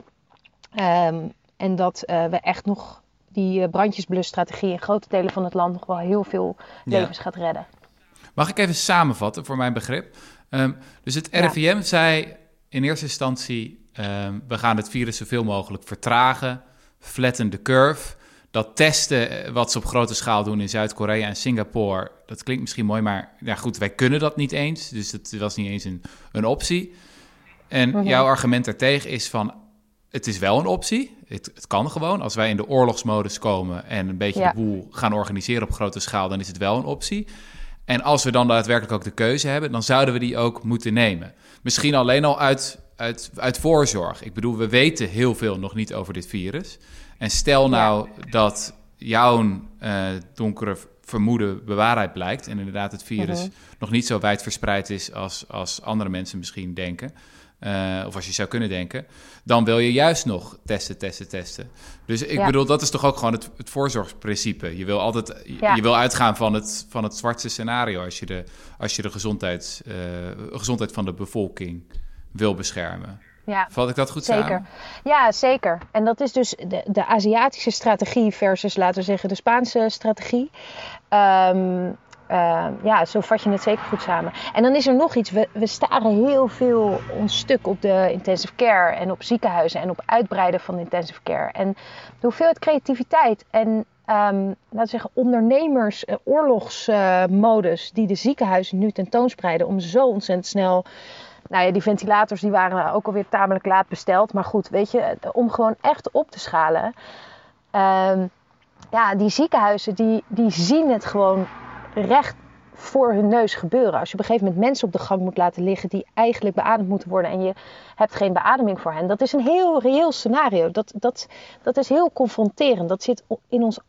Um, en dat uh, we echt nog die uh, brandjesblusstrategie in grote delen van het land nog wel heel veel levens ja. gaat redden. Mag ik even samenvatten voor mijn begrip? Um, dus het R I V M ja. zei in eerste instantie... Um, we gaan het virus zoveel mogelijk vertragen, flatten the curve. Dat testen wat ze op grote schaal doen in Zuid-Korea en Singapore... dat klinkt misschien mooi, maar ja, goed, wij kunnen dat niet eens. Dus dat was niet eens een, een optie. En mm-hmm. jouw argument daartegen is van... het is wel een optie. Het, het kan gewoon. Als wij in de oorlogsmodus komen... en een beetje ja. de boel gaan organiseren op grote schaal... dan is het wel een optie. En als we dan daadwerkelijk ook de keuze hebben... dan zouden we die ook moeten nemen. Misschien alleen al uit, uit, uit voorzorg. Ik bedoel, we weten heel veel nog niet over dit virus. En stel nou ja. dat jouw uh, donkere vermoeden bewaarheid blijkt... en inderdaad het virus uh-huh. nog niet zo wijd verspreid is... als, als andere mensen misschien denken... Uh, of als je zou kunnen denken... dan wil je juist nog testen, testen, testen. Dus ik ja. bedoel, dat is toch ook gewoon het, het voorzorgsprincipe. Je wil altijd ja. je wil uitgaan van het, van het zwartste scenario... als je de, als je de gezondheid, uh, gezondheid van de bevolking wil beschermen. Ja, vat ik dat goed zeker. samen? Ja, zeker. En dat is dus de, de Aziatische strategie... versus, laten we zeggen, de Spaanse strategie... Um, Uh, ja, zo vat je het zeker goed samen. En dan is er nog iets. We, we staren heel veel ons stuk op de intensive care... en op ziekenhuizen en op uitbreiden van de intensive care. En de hoeveelheid creativiteit en um, laten we zeggen ondernemers, uh, oorlogsmodus... Uh, die de ziekenhuizen nu tentoonspreiden om zo ontzettend snel... Nou ja, die ventilators die waren ook alweer tamelijk laat besteld. Maar goed, weet je, om gewoon echt op te schalen. Um, ja, die ziekenhuizen die, die zien het gewoon... recht voor hun neus gebeuren. Als je op een gegeven moment mensen op de gang moet laten liggen... die eigenlijk beademd moeten worden... en je hebt geen beademing voor hen. Dat is een heel reëel scenario. Dat, dat, dat is heel confronterend. Dat zit in ons...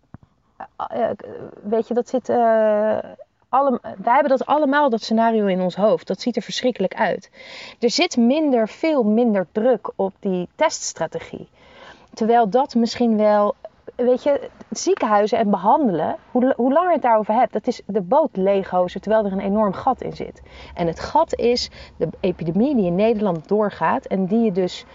Uh, weet je, dat zit... Uh, alle, wij hebben dat allemaal, dat scenario in ons hoofd. Dat ziet er verschrikkelijk uit. Er zit minder, veel minder druk op die teststrategie. Terwijl dat misschien wel... Weet je, ziekenhuizen en behandelen, hoe, hoe langer je het daarover hebt, dat is de boot leeghozen terwijl er een enorm gat in zit. En het gat is de epidemie die in Nederland doorgaat en die je dus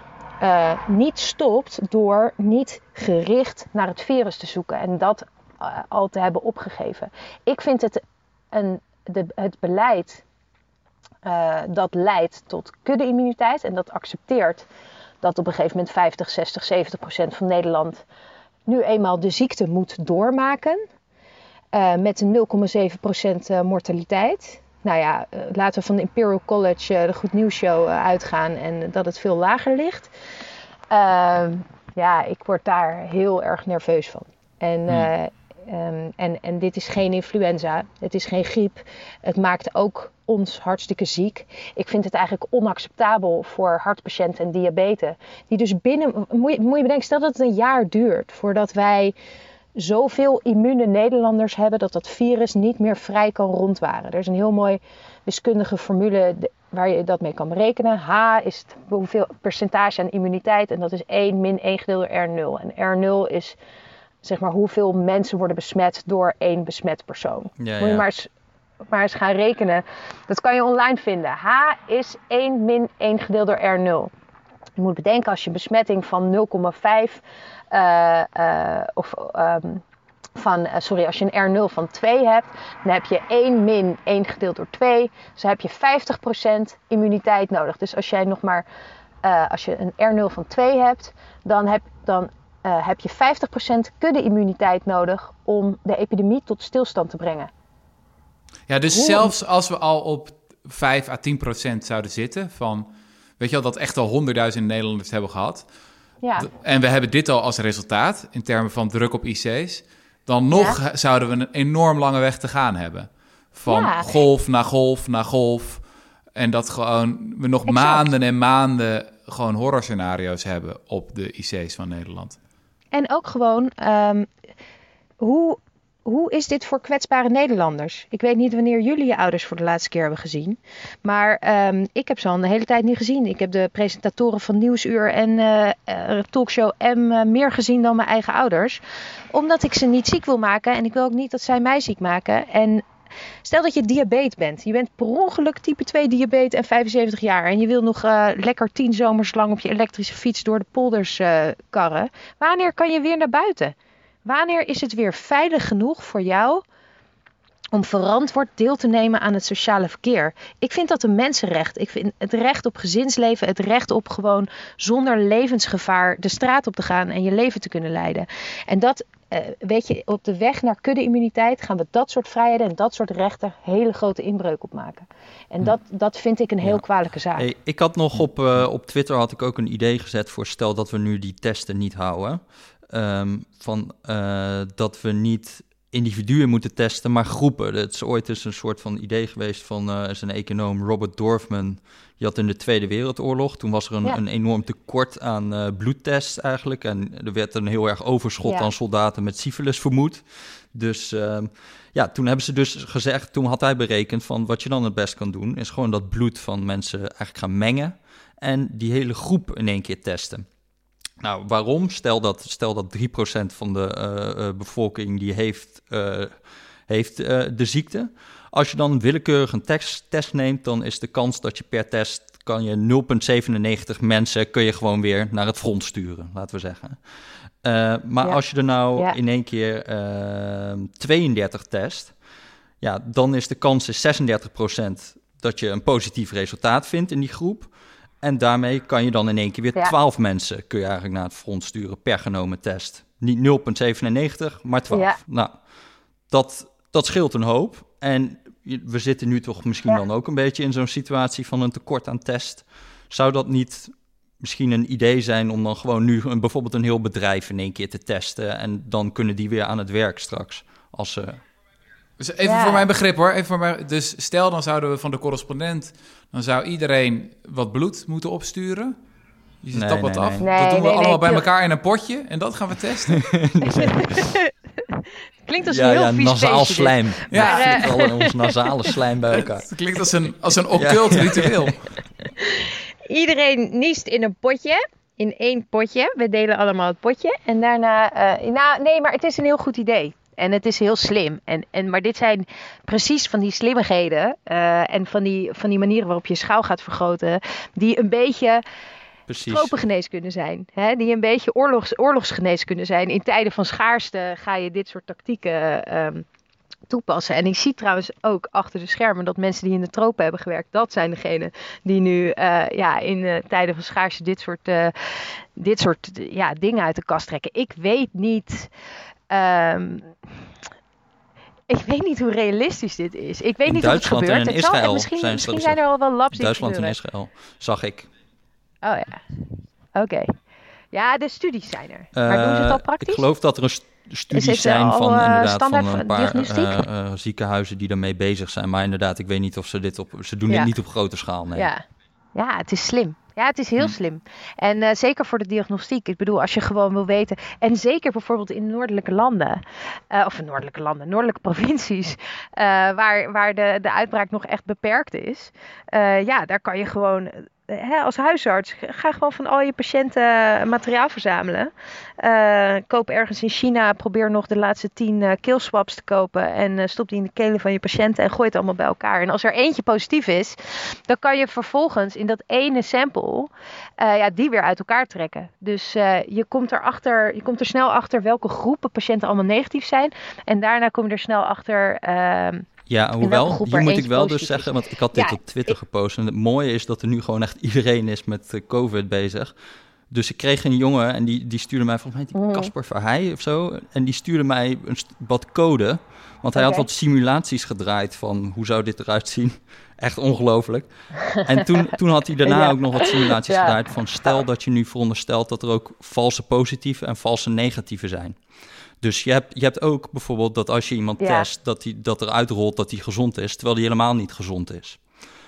uh, niet stopt door niet gericht naar het virus te zoeken en dat uh, al te hebben opgegeven. Ik vind het een, de, het beleid uh, dat leidt tot kudde-immuniteit en dat accepteert dat op een gegeven moment vijftig, zestig, zeventig procent van Nederland nu eenmaal de ziekte moet doormaken. Uh, met een nul komma zeven procent uh, mortaliteit. Nou ja, uh, laten we van de Imperial College uh, de Goed Nieuws Show uh, uitgaan en dat het veel lager ligt. Uh, ja, ik word daar heel erg nerveus van. En, uh, um, en, en dit is geen influenza. Het is geen griep. Het maakt ook ons hartstikke ziek. Ik vind het eigenlijk onacceptabel voor hartpatiënten en diabetes. Die dus binnen, moet je, moet je bedenken, stel dat het een jaar duurt voordat wij zoveel immune Nederlanders hebben dat dat virus niet meer vrij kan rondwaren. Er is een heel mooi wiskundige formule waar je dat mee kan berekenen. H is het hoeveel percentage aan immuniteit en dat is één min één gedeeld door R nul. En R nul is zeg maar hoeveel mensen worden besmet door één besmet persoon. Ja, ja. Moet je maar eens maar eens gaan rekenen. Dat kan je online vinden. H is één min één gedeeld door R nul. Je moet bedenken als je besmetting van nul komma vijf uh, uh, of um, van, uh, sorry, als je een R nul van twee hebt, dan heb je één min één gedeeld door twee. Dus dan heb je vijftig procent immuniteit nodig. Dus als jij nog maar uh, als je een R nul van twee hebt, dan heb dan uh, heb je vijftig procent kudde-immuniteit nodig om de epidemie tot stilstand te brengen. Ja, dus zelfs als we al op vijf à tien procent zouden zitten van, weet je wel, dat echt al honderdduizend Nederlanders hebben gehad. Ja. En we hebben dit al als resultaat in termen van druk op I C's. Dan nog ja. zouden we een enorm lange weg te gaan hebben. Van ja. golf naar golf naar golf. En dat gewoon we nog Exact. maanden en maanden gewoon horrorscenario's hebben op de I C's van Nederland. En ook gewoon, um, hoe, hoe is dit voor kwetsbare Nederlanders? Ik weet niet wanneer jullie je ouders voor de laatste keer hebben gezien. Maar um, ik heb ze al de hele tijd niet gezien. Ik heb de presentatoren van Nieuwsuur en uh, uh, Talkshow M uh, meer gezien dan mijn eigen ouders. Omdat ik ze niet ziek wil maken en ik wil ook niet dat zij mij ziek maken. En stel dat je diabetes bent. Je bent per ongeluk type twee diabetes en vijfenzeventig jaar. En je wil nog uh, lekker tien zomers lang op je elektrische fiets door de polders uh, karren. Wanneer kan je weer naar buiten? Wanneer is het weer veilig genoeg voor jou om verantwoord deel te nemen aan het sociale verkeer? Ik vind dat een mensenrecht. Ik vind het recht op gezinsleven, het recht op gewoon zonder levensgevaar de straat op te gaan en je leven te kunnen leiden. En dat, uh, weet je, op de weg naar kudde-immuniteit gaan we dat soort vrijheden en dat soort rechten hele grote inbreuk op maken. En dat, dat vind ik een heel ja. kwalijke zaak. Hey, ik had nog op, uh, op Twitter had ik ook een idee gezet voor stel dat we nu die testen niet houden. Um, van uh, dat we niet individuen moeten testen, maar groepen. Het is ooit eens een soort van idee geweest van uh, is een econoom, Robert Dorfman. Die had in de Tweede Wereldoorlog, toen was er een, ja. een enorm tekort aan uh, bloedtests eigenlijk. En er werd een heel erg overschot ja. aan soldaten met syfilis vermoed. Dus uh, ja, toen hebben ze dus gezegd, toen had hij berekend van wat je dan het best kan doen, is gewoon dat bloed van mensen eigenlijk gaan mengen en die hele groep in één keer testen. Nou, waarom? Stel dat, stel dat drie procent van de uh, uh, bevolking die heeft, uh, heeft uh, de ziekte. Als je dan willekeurig een test, test neemt, dan is de kans dat je per test kan je nul komma zevenennegentig mensen kun je gewoon weer naar het front sturen, laten we zeggen. Uh, maar ja. als je er nou ja. in één keer uh, tweeëndertig test, ja, dan is de kans is zesendertig procent dat je een positief resultaat vindt in die groep. En daarmee kan je dan in één keer weer twaalf ja. mensen kun je eigenlijk naar het front sturen per genomen test. Niet nul komma zevenennegentig, maar twaalf. Ja. Nou, dat, dat scheelt een hoop. En we zitten nu toch misschien ja. dan ook een beetje in zo'n situatie van een tekort aan test. Zou dat niet misschien een idee zijn om dan gewoon nu een, bijvoorbeeld een heel bedrijf in één keer te testen en dan kunnen die weer aan het werk straks als ze... Dus even ja. voor mijn begrip hoor. Even voor mijn, dus stel dan zouden we van de correspondent, dan zou iedereen wat bloed moeten opsturen. Je zit nee, dat wat nee, af. Nee. Dat doen we nee, allemaal nee, bij nee. elkaar in een potje en dat gaan we testen. Klinkt als ja, een heel ja, vies nasaal beestje. slijm. Ja, ja uh, al ons nasale slijm bij elkaar. Het klinkt als een, als een occult ja. ritueel. Iedereen niest in een potje. In één potje. We delen allemaal het potje. En daarna... Uh, nou, nee, maar het is een heel goed idee. En het is heel slim. En, en, maar dit zijn precies van die slimmigheden. Uh, en van die, van die manieren waarop je schaal gaat vergroten. Die een beetje tropengeneeskunde zijn. Hè? Die een beetje oorlogs, oorlogsgeneeskunde zijn. In tijden van schaarste ga je dit soort tactieken um, toepassen. En ik zie trouwens ook achter de schermen dat mensen die in de tropen hebben gewerkt, dat zijn degenen die nu uh, ja, in uh, tijden van schaarste dit soort, uh, dit soort uh, ja, dingen uit de kast trekken. Ik weet niet... Um, ik weet niet hoe realistisch dit is. Ik weet in niet Duitsland hoe het gebeurt. En in Israël het zal, misschien zijn, misschien zijn er al wel labs in Duitsland die en Israël, zag ik. Oh ja, oké. Okay. Ja, de studies zijn er. Uh, maar doen ze het al praktisch? Ik geloof dat er een st- studies zijn van, uh, inderdaad, van een paar uh, uh, ziekenhuizen die daarmee bezig zijn. Maar inderdaad, ik weet niet of ze dit op... Ze doen ja. dit niet op grote schaal, nee. Ja, ja het is slim. Ja, het is heel hm. slim. En uh, zeker voor de diagnostiek. Ik bedoel, als je gewoon wil weten... En zeker bijvoorbeeld in noordelijke landen... Uh, of noordelijke landen, noordelijke provincies... Uh, waar, waar de, de uitbraak nog echt beperkt is. Uh, ja, daar kan je gewoon... Hè, als huisarts, ga gewoon van al je patiënten materiaal verzamelen. Uh, koop ergens in China, probeer nog de laatste tien uh, keelswaps te kopen en uh, stop die in de kelen van je patiënten en gooi het allemaal bij elkaar. En als er eentje positief is, dan kan je vervolgens in dat ene sample uh, ja, die weer uit elkaar trekken. Dus uh, je, komt erachter, je komt er snel achter welke groepen patiënten allemaal negatief zijn. En daarna kom je er snel achter... Uh, Ja, hoewel, hier moet ik wel dus zeggen, want ik had dit ja, op Twitter ik... gepost. En het mooie is dat er nu gewoon echt iedereen is met uh, COVID bezig. Dus ik kreeg een jongen en die, die stuurde mij, volgens mij, Casper mm. Verheij of zo. En die stuurde mij een st- wat code. Want hij okay. had wat simulaties gedraaid van hoe zou dit eruit zien. Echt ongelooflijk. En toen, toen had hij daarna ja. ook nog wat simulaties ja. gedraaid van stel dat je nu veronderstelt dat er ook valse positieve en valse negatieve zijn. Dus je hebt, je hebt ook bijvoorbeeld dat als je iemand ja. test, dat, die, dat er uitrolt dat hij gezond is, terwijl hij helemaal niet gezond is.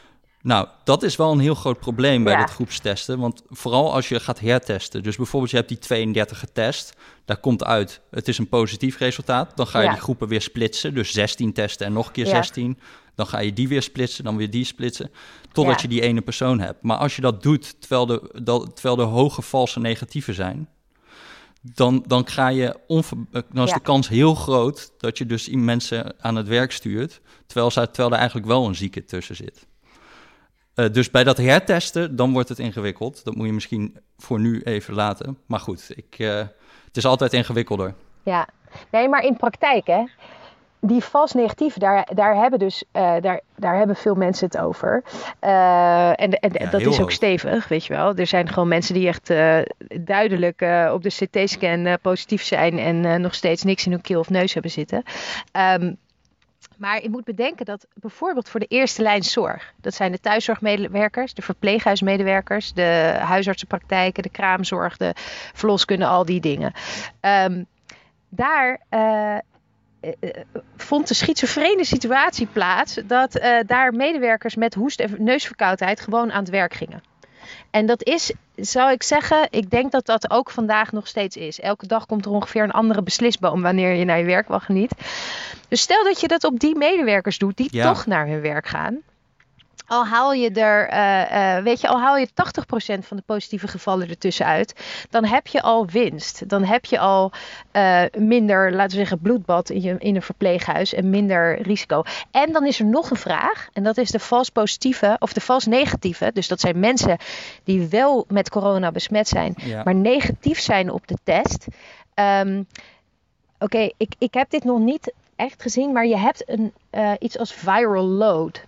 Nou, dat is wel een heel groot probleem bij Ja. dit groepstesten. Want vooral als je gaat hertesten. Dus bijvoorbeeld je hebt die tweeëndertig getest. Daar komt uit, het is een positief resultaat. Dan ga je Ja. die groepen weer splitsen. Dus zestien testen en nog een keer Ja. zestien. Dan ga je die weer splitsen, dan weer die splitsen. Totdat Ja. je die ene persoon hebt. Maar als je dat doet terwijl de, dat, terwijl er hoge valse negatieven zijn... Dan, dan, ga je onver, dan is Ja. de kans heel groot dat je dus mensen aan het werk stuurt... terwijl, ze, terwijl er eigenlijk wel een zieke tussen zit. Uh, dus bij dat hertesten, dan wordt het ingewikkeld. Dat moet je misschien voor nu even laten. Maar goed, ik, uh, het is altijd ingewikkelder. Ja, nee, maar in praktijk, hè, die vals negatief, daar, daar hebben dus, uh, daar, daar hebben veel mensen het over. Uh, en en Ja, dat heel is ook hoog. stevig, weet je wel. Er zijn gewoon mensen die echt uh, duidelijk uh, op de C T-scan uh, positief zijn en uh, nog steeds niks in hun keel of neus hebben zitten. Um, Maar je moet bedenken dat bijvoorbeeld voor de eerste lijn zorg, dat zijn de thuiszorgmedewerkers, de verpleeghuismedewerkers, de huisartsenpraktijken, de kraamzorg, de verloskunde, al die dingen. Um, daar uh, uh, vond de schizofrene situatie plaats dat uh, daar medewerkers met hoest- en neusverkoudheid gewoon aan het werk gingen. En dat is, zou ik zeggen, ik denk dat dat ook vandaag nog steeds is. Elke dag komt er ongeveer een andere beslisboom wanneer je naar je werk niet. Dus stel dat je dat op die medewerkers doet die Ja. toch naar hun werk gaan. Al haal je er, uh, uh, weet je, al haal je tachtig procent van de positieve gevallen ertussen uit, dan heb je al winst. Dan heb je al uh, minder, laten we zeggen, bloedbad in, je, in een verpleeghuis en minder risico. En dan is er nog een vraag, en dat is de vals positieve of de vals negatieve. Dus dat zijn mensen die wel met corona besmet zijn, Ja. maar negatief zijn op de test. Um, Oké, okay, ik, ik heb dit nog niet echt gezien, maar je hebt een, uh, iets als viral load.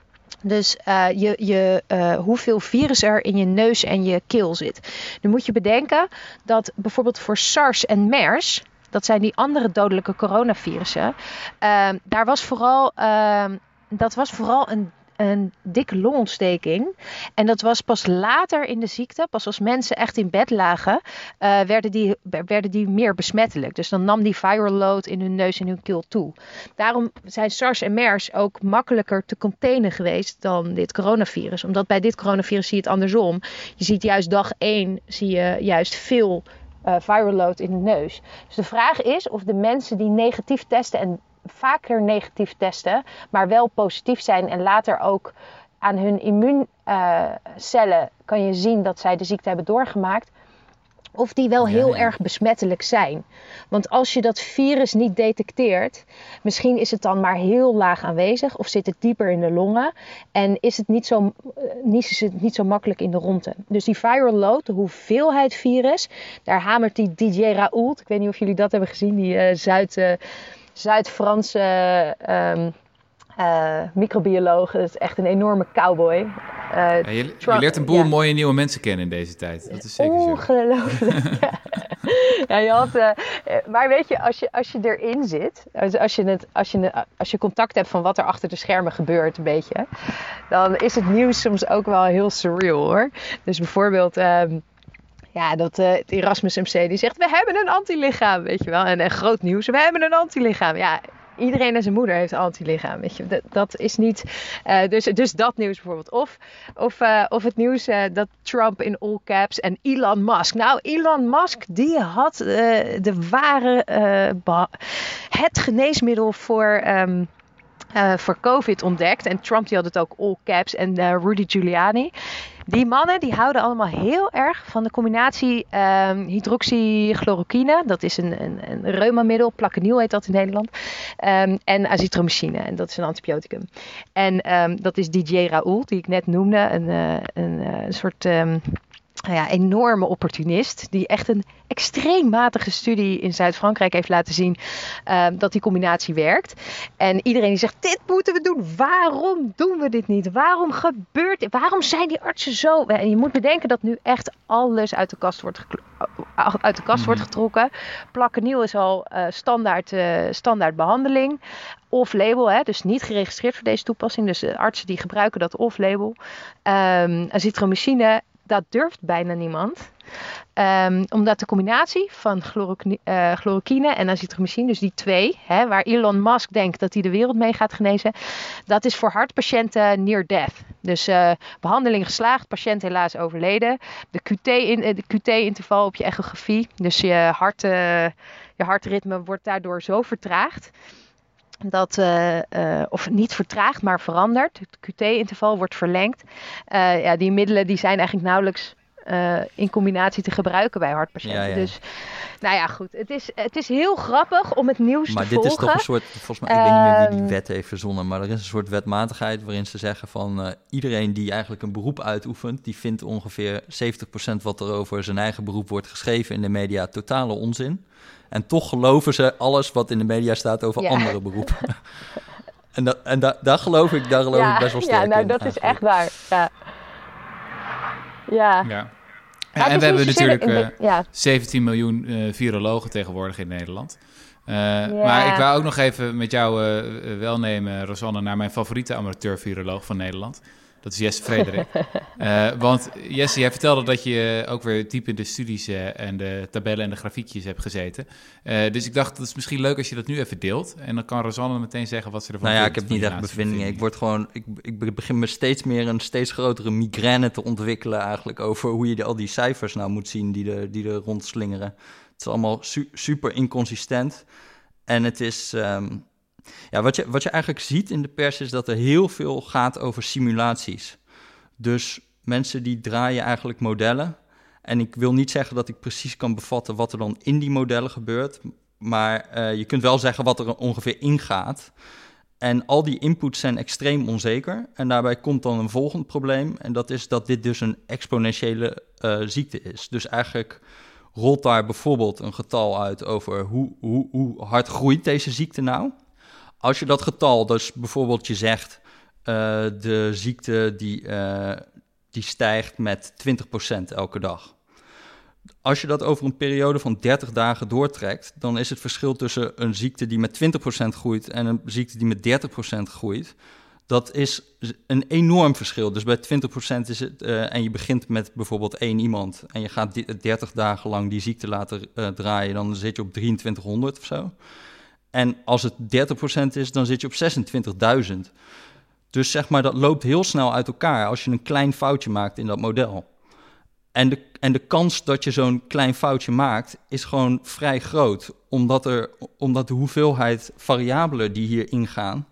Dus uh, je, je, uh, hoeveel virus er in je neus en je keel zit. Nu moet je bedenken dat bijvoorbeeld voor SARS en MERS, dat zijn die andere dodelijke coronavirussen, uh, daar was vooral, uh, dat was vooral een, een dikke longontsteking. En dat was pas later in de ziekte, pas als mensen echt in bed lagen, uh, werden, die, werden die meer besmettelijk. Dus dan nam die viral load in hun neus en hun keel toe. Daarom zijn SARS en MERS ook makkelijker te containen geweest dan dit coronavirus. Omdat bij dit coronavirus zie je het andersom. Je ziet juist dag één, zie je juist veel uh, viral load in de neus. Dus de vraag is of de mensen die negatief testen en vaker negatief testen, maar wel positief zijn en later ook aan hun immuuncellen uh, kan je zien dat zij de ziekte hebben doorgemaakt, of die wel heel ja, ja. erg besmettelijk zijn. Want als je dat virus niet detecteert, misschien is het dan maar heel laag aanwezig of zit het dieper in de longen en is het niet zo, niet, is het niet zo makkelijk in de ronde. Dus die viral load, de hoeveelheid virus, daar hamert die D J Raoult, ik weet niet of jullie dat hebben gezien, die uh, Zuid... Uh, Zuid-Franse um, uh, microbioloog. Dat is echt een enorme cowboy. Uh, ja, je, je leert een boel ja. mooie nieuwe mensen kennen in deze tijd. Dat is zeker ongelooflijk. ja. ja, je had, uh, maar weet je, als je, als je erin zit, als, als, je het, als, je, als je contact hebt van wat er achter de schermen gebeurt, een beetje, dan is het nieuws soms ook wel heel surreal, hoor. Dus bijvoorbeeld, Um, Ja, dat uh, het Erasmus M C die zegt, we hebben een antilichaam, weet je wel. En, en groot nieuws, we hebben een antilichaam. Ja, iedereen en zijn moeder heeft een antilichaam, weet je. Dat, dat is niet, uh, dus, dus dat nieuws bijvoorbeeld. Of, of, uh, of het nieuws uh, dat Trump in all caps en Elon Musk. Nou, Elon Musk, die had uh, de ware, uh, beha- het geneesmiddel voor... Um, Uh, voor COVID ontdekt. En Trump die had het ook all caps. En uh, Rudy Giuliani. Die mannen die houden allemaal heel erg van de combinatie um, hydroxychloroquine. Dat is een, een, een reumamiddel. Plaquenil heet dat in Nederland. Um, en azithromycine. En dat is een antibioticum. En um, dat is D J Raoult, die ik net noemde. Een, uh, een, uh, een soort... Um, Nou ja, enorme opportunist die echt een extreem matige studie in Zuid-Frankrijk heeft laten zien uh, dat die combinatie werkt. En iedereen die zegt, dit moeten we doen. Waarom doen we dit niet? Waarom gebeurt dit? Waarom zijn die artsen zo? En je moet bedenken dat nu echt alles uit de kast wordt, geklo- uit de kast mm. wordt getrokken. Plaquenil is al uh, standaard, uh, standaard behandeling. Off-label, hè, dus niet geregistreerd voor deze toepassing. Dus de artsen die gebruiken dat off-label. Um, azithromycine dat durft bijna niemand. Um, omdat de combinatie van chloroquine, uh, chloroquine en azithromycin, dus die twee, hè, waar Elon Musk denkt dat hij de wereld mee gaat genezen, dat is voor hartpatiënten near death. Dus uh, behandeling geslaagd, patiënt helaas overleden. De Q T in, de Q T-interval op je echografie, dus je, hart, uh, je hartritme wordt daardoor zo vertraagd. Dat, uh, uh, of niet vertraagd, maar veranderd. Het Q T-interval wordt verlengd. Uh, ja, die middelen die zijn eigenlijk nauwelijks uh, in combinatie te gebruiken bij hartpatiënten. Ja, ja. Dus, nou ja, goed. Het is, het is heel grappig om het nieuws maar te volgen. Maar dit is toch een soort, volgens mij, ik uh, weet niet meer wie die wet heeft verzonnen, maar er is een soort wetmatigheid waarin ze zeggen van uh, iedereen die eigenlijk een beroep uitoefent, die vindt ongeveer zeventig procent wat er over zijn eigen beroep wordt geschreven in de media totale onzin. En toch geloven ze alles wat in de media staat over ja. andere beroepen. en da, en da, daar geloof ik, daar geloof ja, ik best wel sterk in. Ja, nou dat eigenlijk. is echt waar. Ja. Ja. ja. ja en we hebben natuurlijk uh, ja. zeventien miljoen uh, virologen tegenwoordig in Nederland. Uh, ja. Maar ik wou ook nog even met jou uh, welnemen, Rosanne, naar mijn favoriete amateur-viroloog van Nederland. Dat is Jesse Frederik. uh, want Jesse, jij vertelde dat je ook weer diep in de studies uh, en de tabellen en de grafiekjes hebt gezeten. Uh, dus ik dacht, dat is misschien leuk als je dat nu even deelt. En dan kan Rosanne meteen zeggen wat ze ervan vindt. Nou ja, ik heb niet echt bevindingen. Ik word gewoon, ik, ik begin me steeds meer een steeds grotere migraine te ontwikkelen eigenlijk over hoe je die, al die cijfers nou moet zien die er, die er rondslingeren. Het is allemaal su- super inconsistent. En het is... Um, Ja, wat je, wat je eigenlijk ziet in de pers is dat er heel veel gaat over simulaties. Dus mensen die draaien eigenlijk modellen. En ik wil niet zeggen dat ik precies kan bevatten wat er dan in die modellen gebeurt. Maar uh, je kunt wel zeggen wat er ongeveer ingaat. En al die inputs zijn extreem onzeker. En daarbij komt dan een volgend probleem. En dat is dat dit dus een exponentiële uh, ziekte is. Dus eigenlijk rolt daar bijvoorbeeld een getal uit over hoe, hoe, hoe hard groeit deze ziekte nou. Als je dat getal, dus bijvoorbeeld je zegt, uh, de ziekte die, uh, die stijgt met twintig procent elke dag. Als je dat over een periode van dertig dagen doortrekt, dan is het verschil tussen een ziekte die met twintig procent groeit en een ziekte die met dertig procent groeit, dat is een enorm verschil. Dus bij twintig procent is het, uh, en je begint met bijvoorbeeld één iemand en je gaat dertig dagen lang die ziekte laten uh, draaien, dan zit je op drieëntwintighonderd of zo. En als het dertig procent is, dan zit je op zesentwintigduizend. Dus zeg maar, dat loopt heel snel uit elkaar als je een klein foutje maakt in dat model. En de, en de kans dat je zo'n klein foutje maakt, is gewoon vrij groot. Omdat, er, omdat de hoeveelheid variabelen die hier ingaan,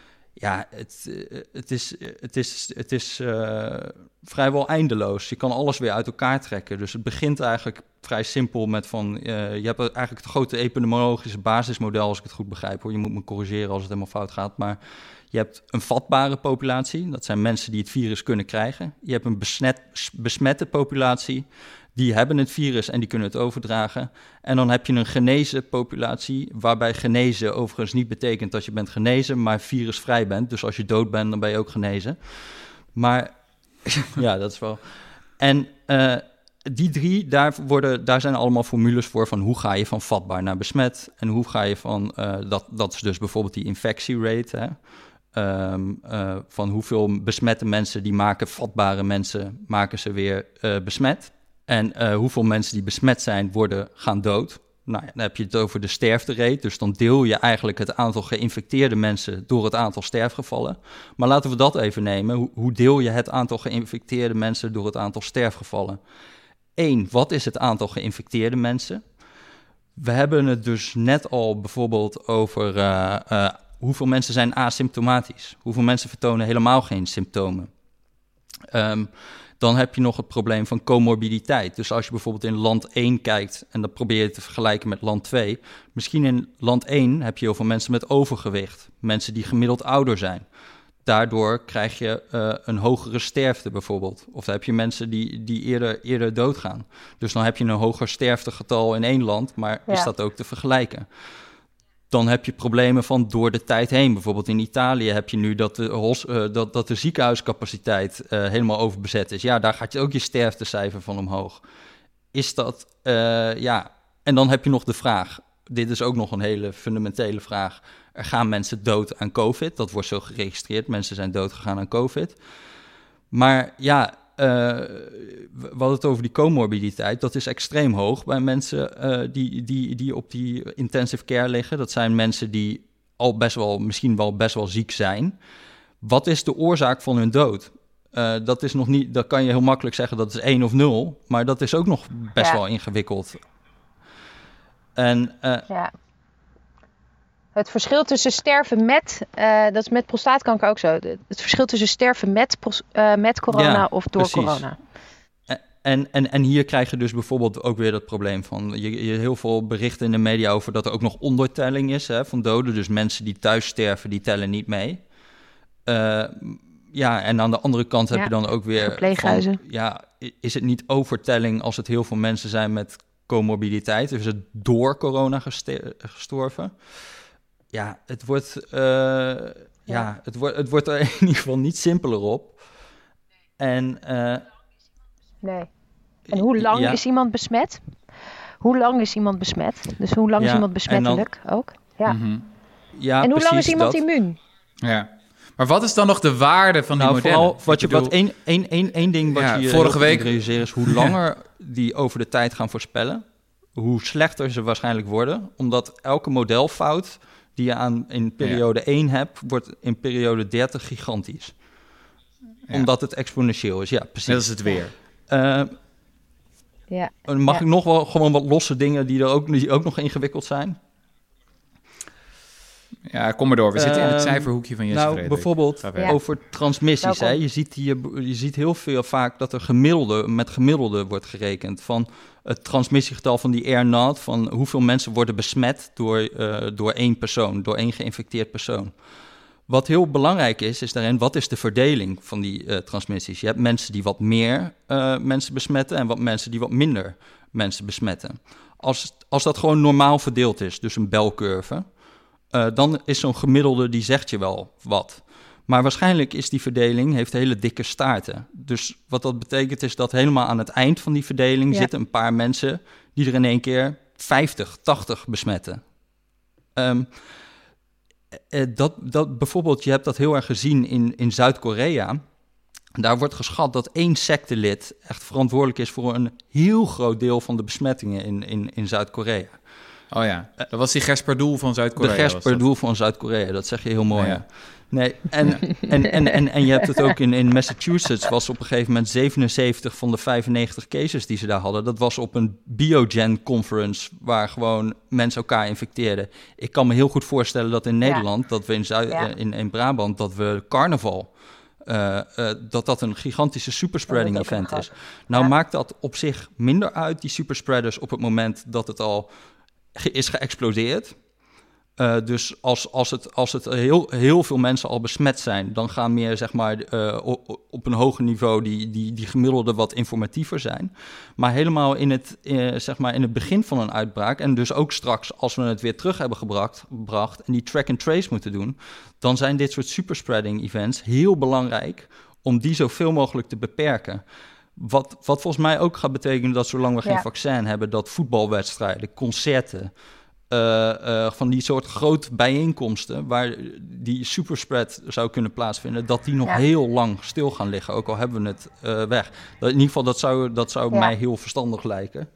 ja, het, het is, het is, het is uh, vrijwel eindeloos. Je kan alles weer uit elkaar trekken. Dus het begint eigenlijk vrij simpel met van... Uh, je hebt eigenlijk het grote epidemiologische basismodel, als ik het goed begrijp, hoor. Je moet me corrigeren als het helemaal fout gaat. Maar je hebt een vatbare populatie. Dat zijn mensen die het virus kunnen krijgen. Je hebt een besmet, besmette populatie. Die hebben het virus en die kunnen het overdragen. En dan heb je een genezen populatie, waarbij genezen overigens niet betekent dat je bent genezen, maar virusvrij bent. Dus als je dood bent, dan ben je ook genezen. Maar ja, dat is wel... En uh, die drie, daar, worden, daar zijn allemaal formules voor van hoe ga je van vatbaar naar besmet. En hoe ga je van, uh, dat, dat is dus bijvoorbeeld die infectierate, hè. Um, uh, van hoeveel besmette mensen die maken vatbare mensen, maken ze weer uh, besmet. En uh, hoeveel mensen die besmet zijn, worden, gaan dood. Nou ja, dan heb je het over de sterfterate. Dus dan deel je eigenlijk het aantal geïnfecteerde mensen door het aantal sterfgevallen. Maar laten we dat even nemen. Hoe deel je het aantal geïnfecteerde mensen door het aantal sterfgevallen? Eén, wat is het aantal geïnfecteerde mensen? We hebben het dus net al bijvoorbeeld over uh, uh, hoeveel mensen zijn asymptomatisch. Hoeveel mensen vertonen helemaal geen symptomen. Um, Dan heb je nog het probleem van comorbiditeit. Dus als je bijvoorbeeld in land één kijkt en dan probeer je te vergelijken met land twee. Misschien in land één heb je heel veel mensen met overgewicht. Mensen die gemiddeld ouder zijn. Daardoor krijg je uh, een hogere sterfte bijvoorbeeld. Of dan heb je mensen die, die eerder, eerder doodgaan. Dus dan heb je een hoger sterftegetal in één land, maar ja. Is dat ook te vergelijken? Dan heb je problemen van door de tijd heen. Bijvoorbeeld in Italië heb je nu dat de, hos, uh, dat, dat de ziekenhuiscapaciteit uh, helemaal overbezet is. Ja, daar gaat je ook je sterftecijfer van omhoog. Is dat, uh, ja... En dan heb je nog de vraag, dit is ook nog een hele fundamentele vraag. Er gaan mensen dood aan COVID. Dat wordt zo geregistreerd. Mensen zijn dood gegaan aan COVID. Maar ja, we hadden het over die comorbiditeit. Dat is extreem hoog bij mensen uh, die, die, die op die intensive care liggen. Dat zijn mensen die al best wel, misschien wel best wel ziek zijn. Wat is de oorzaak van hun dood? Uh, dat is nog niet, dat kan je heel makkelijk zeggen, dat is één of nul. Maar dat is ook nog best ja. wel ingewikkeld. En, uh, ja. Het verschil tussen sterven met, uh, dat is met prostaatkanker ook zo. Het verschil tussen sterven met, uh, met corona ja, of door precies. corona. En, en, en hier krijg je dus bijvoorbeeld ook weer dat probleem van... Je, je heel veel berichten in de media over dat er ook nog ondertelling is hè, van doden. Dus mensen die thuis sterven, die tellen niet mee. Uh, ja, en aan de andere kant heb ja, je dan ook weer... Verpleeghuizen. Van, ja, is het niet overtelling als het heel veel mensen zijn met comorbiditeit? Is het door corona geste- gestorven? Ja, het wordt, uh, ja. Ja, het, wordt, het wordt er in ieder geval niet simpeler op. En... Uh, nee. En hoe lang ja. is iemand besmet? Hoe lang is iemand besmet? Dus hoe lang ja, is iemand besmettelijk dan, ook? Ja. Mm-hmm. ja. En hoe lang is iemand dat. immuun? Ja. Maar wat is dan nog de waarde van nou, die modellen? Vooral wat je, wat één, één, één, één ding wat ja, je vorige week realiseert is hoe langer ja. die over de tijd gaan voorspellen, hoe slechter ze waarschijnlijk worden, omdat elke modelfout die je aan in periode ja. één hebt, wordt in periode dertig gigantisch. Ja. Omdat het exponentieel is. Ja, precies. Dat is het weer. Uh, ja. Mag ja. ik nog wel gewoon wat losse dingen die er ook, die ook nog ingewikkeld zijn? Ja, kom maar door. We uh, zitten in het cijferhoekje van Jesse Nou, Frederik. bijvoorbeeld ja. over transmissies. Hè? Je, ziet hier, je ziet heel veel vaak dat er gemiddelde, met gemiddelde wordt gerekend van het transmissiegetal van die R naught, van hoeveel mensen worden besmet door, uh, door één persoon, door één geïnfecteerd persoon. Wat heel belangrijk is, is daarin, wat is de verdeling van die uh, transmissies? Je hebt mensen die wat meer uh, mensen besmetten en wat mensen die wat minder mensen besmetten. Als, als dat gewoon normaal verdeeld is, dus een belcurve, uh, dan is zo'n gemiddelde, die zegt je wel wat. Maar waarschijnlijk is die verdeling, heeft hele dikke staarten. Dus wat dat betekent is dat helemaal aan het eind van die verdeling ja. zitten een paar mensen die er in één keer vijftig, tachtig besmetten. Um, Uh, dat, dat, bijvoorbeeld, je hebt dat heel erg gezien in, in Zuid-Korea. Daar wordt geschat dat één sectelid echt verantwoordelijk is voor een heel groot deel van de besmettingen in, in, in Zuid-Korea. Oh ja, dat was die Gesperdoel van Zuid-Korea. De Gesperdoel van Zuid-Korea, dat zeg je heel mooi. Ja. Nee, en, en, en, en, en je hebt het ook in, in Massachusetts, was op een gegeven moment zevenenzeventig van de vijfennegentig cases die ze daar hadden. Dat was op een Biogen conference, waar gewoon mensen elkaar infecteerden. Ik kan me heel goed voorstellen dat in Nederland, ja. dat we in, Zuid, ja. in, in Brabant, dat we carnaval, uh, uh, dat dat een gigantische superspreading ja, event is. Nou ja. maakt dat op zich minder uit, die superspreaders, op het moment dat het al ge- is geëxplodeerd. Uh, dus als, als het, als het heel, heel veel mensen al besmet zijn, dan gaan meer zeg maar, uh, op, op een hoger niveau die, die, die gemiddelde wat informatiever zijn. Maar helemaal in het, uh, zeg maar in het begin van een uitbraak, en dus ook straks als we het weer terug hebben gebracht, gebracht en die track and trace moeten doen, dan zijn dit soort superspreading events heel belangrijk om die zoveel mogelijk te beperken. Wat, wat volgens mij ook gaat betekenen dat zolang we geen ja. vaccin hebben, dat voetbalwedstrijden, concerten, Uh, uh, van die soort grote bijeenkomsten waar die superspread zou kunnen plaatsvinden, dat die nog ja. heel lang stil gaan liggen, ook al hebben we het uh, weg. Dat, in ieder geval, dat zou, dat zou ja. mij heel verstandig lijken.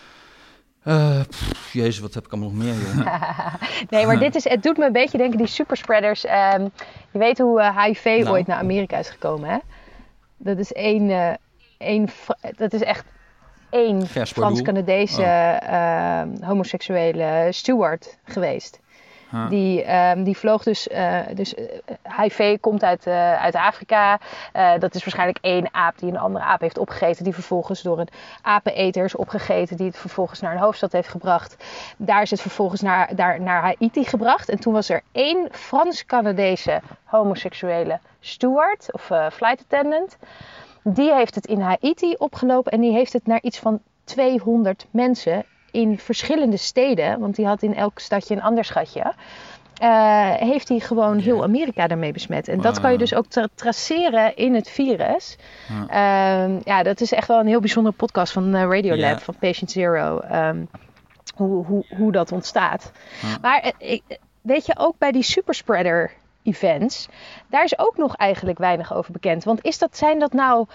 Uh, pff, jezus, wat heb ik allemaal nog meer, joh. Nee, maar dit is, het doet me een beetje denken, die superspreaders. Um, je weet hoe uh, H I V nou. ooit naar Amerika is gekomen, hè? Dat is één, uh, één dat is echt één Frans-Canadese oh. uh, homoseksuele steward geweest. Huh. Die, um, die vloog dus... Uh, dus uh, H I V komt uit, uh, uit Afrika. Uh, dat is waarschijnlijk één aap die een andere aap heeft opgegeten. Die vervolgens door een apeneter is opgegeten. Die het vervolgens naar een hoofdstad heeft gebracht. Daar is het vervolgens naar, daar, naar Haiti gebracht. En toen was er één Frans-Canadese homoseksuele steward. Of uh, flight attendant. Die heeft het in Haiti opgelopen. En die heeft het naar iets van tweehonderd mensen in verschillende steden, want die had in elk stadje een ander schatje, uh, heeft hij gewoon heel Amerika daarmee besmet. En dat kan je dus ook tra- traceren in het virus. Ja. Uh, ja, dat is echt wel een heel bijzondere podcast van uh, Radiolab, ja. van Patient Zero, um, hoe, hoe, hoe dat ontstaat. Ja. Maar uh, weet je, ook bij die superspreader events, daar is ook nog eigenlijk weinig over bekend. Want is dat, zijn dat nou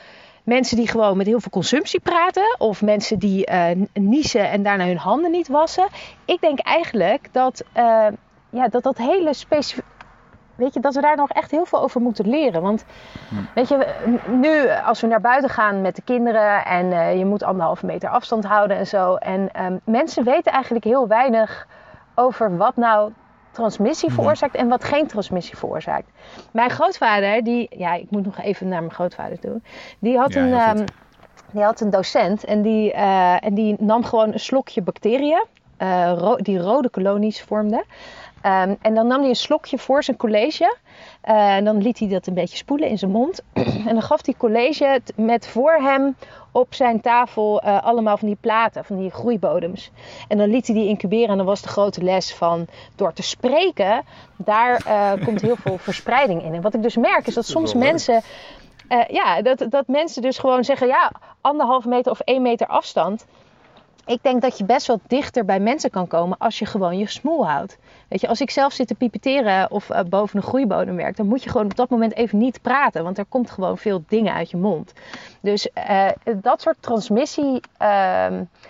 mensen die gewoon met heel veel consumptie praten. Of mensen die uh, niezen en daarna hun handen niet wassen. Ik denk eigenlijk dat uh, ja, dat, dat hele specifieke... Weet je, dat we daar nog echt heel veel over moeten leren. Want hmm. weet je, nu als we naar buiten gaan met de kinderen en uh, je moet anderhalve meter afstand houden en zo. En um, mensen weten eigenlijk heel weinig over wat nou transmissie veroorzaakt en wat geen transmissie veroorzaakt. Mijn grootvader, die, ja, ik moet nog even naar mijn grootvader toe. Die had, ja, een, um, die had een docent en die, uh, en die nam gewoon een slokje bacteriën uh, ro- die rode kolonies vormden. Um, en dan nam hij een slokje voor zijn college. Uh, en dan liet hij dat een beetje spoelen in zijn mond. En dan gaf hij college t- met voor hem op zijn tafel uh, allemaal van die platen, van die groeibodems. En dan liet hij die incuberen. En dan was de grote les van door te spreken, daar uh, komt heel veel verspreiding in. En wat ik dus merk is dat soms mensen... Uh, ja, dat, dat mensen dus gewoon zeggen, ja, anderhalve meter of één meter afstand. Ik denk dat je best wel dichter bij mensen kan komen als je gewoon je smoel houdt. Weet je, als ik zelf zit te pipeteren of uh, boven een groeibodem werk, dan moet je gewoon op dat moment even niet praten. Want er komt gewoon veel dingen uit je mond. Dus uh, dat soort transmissie, uh,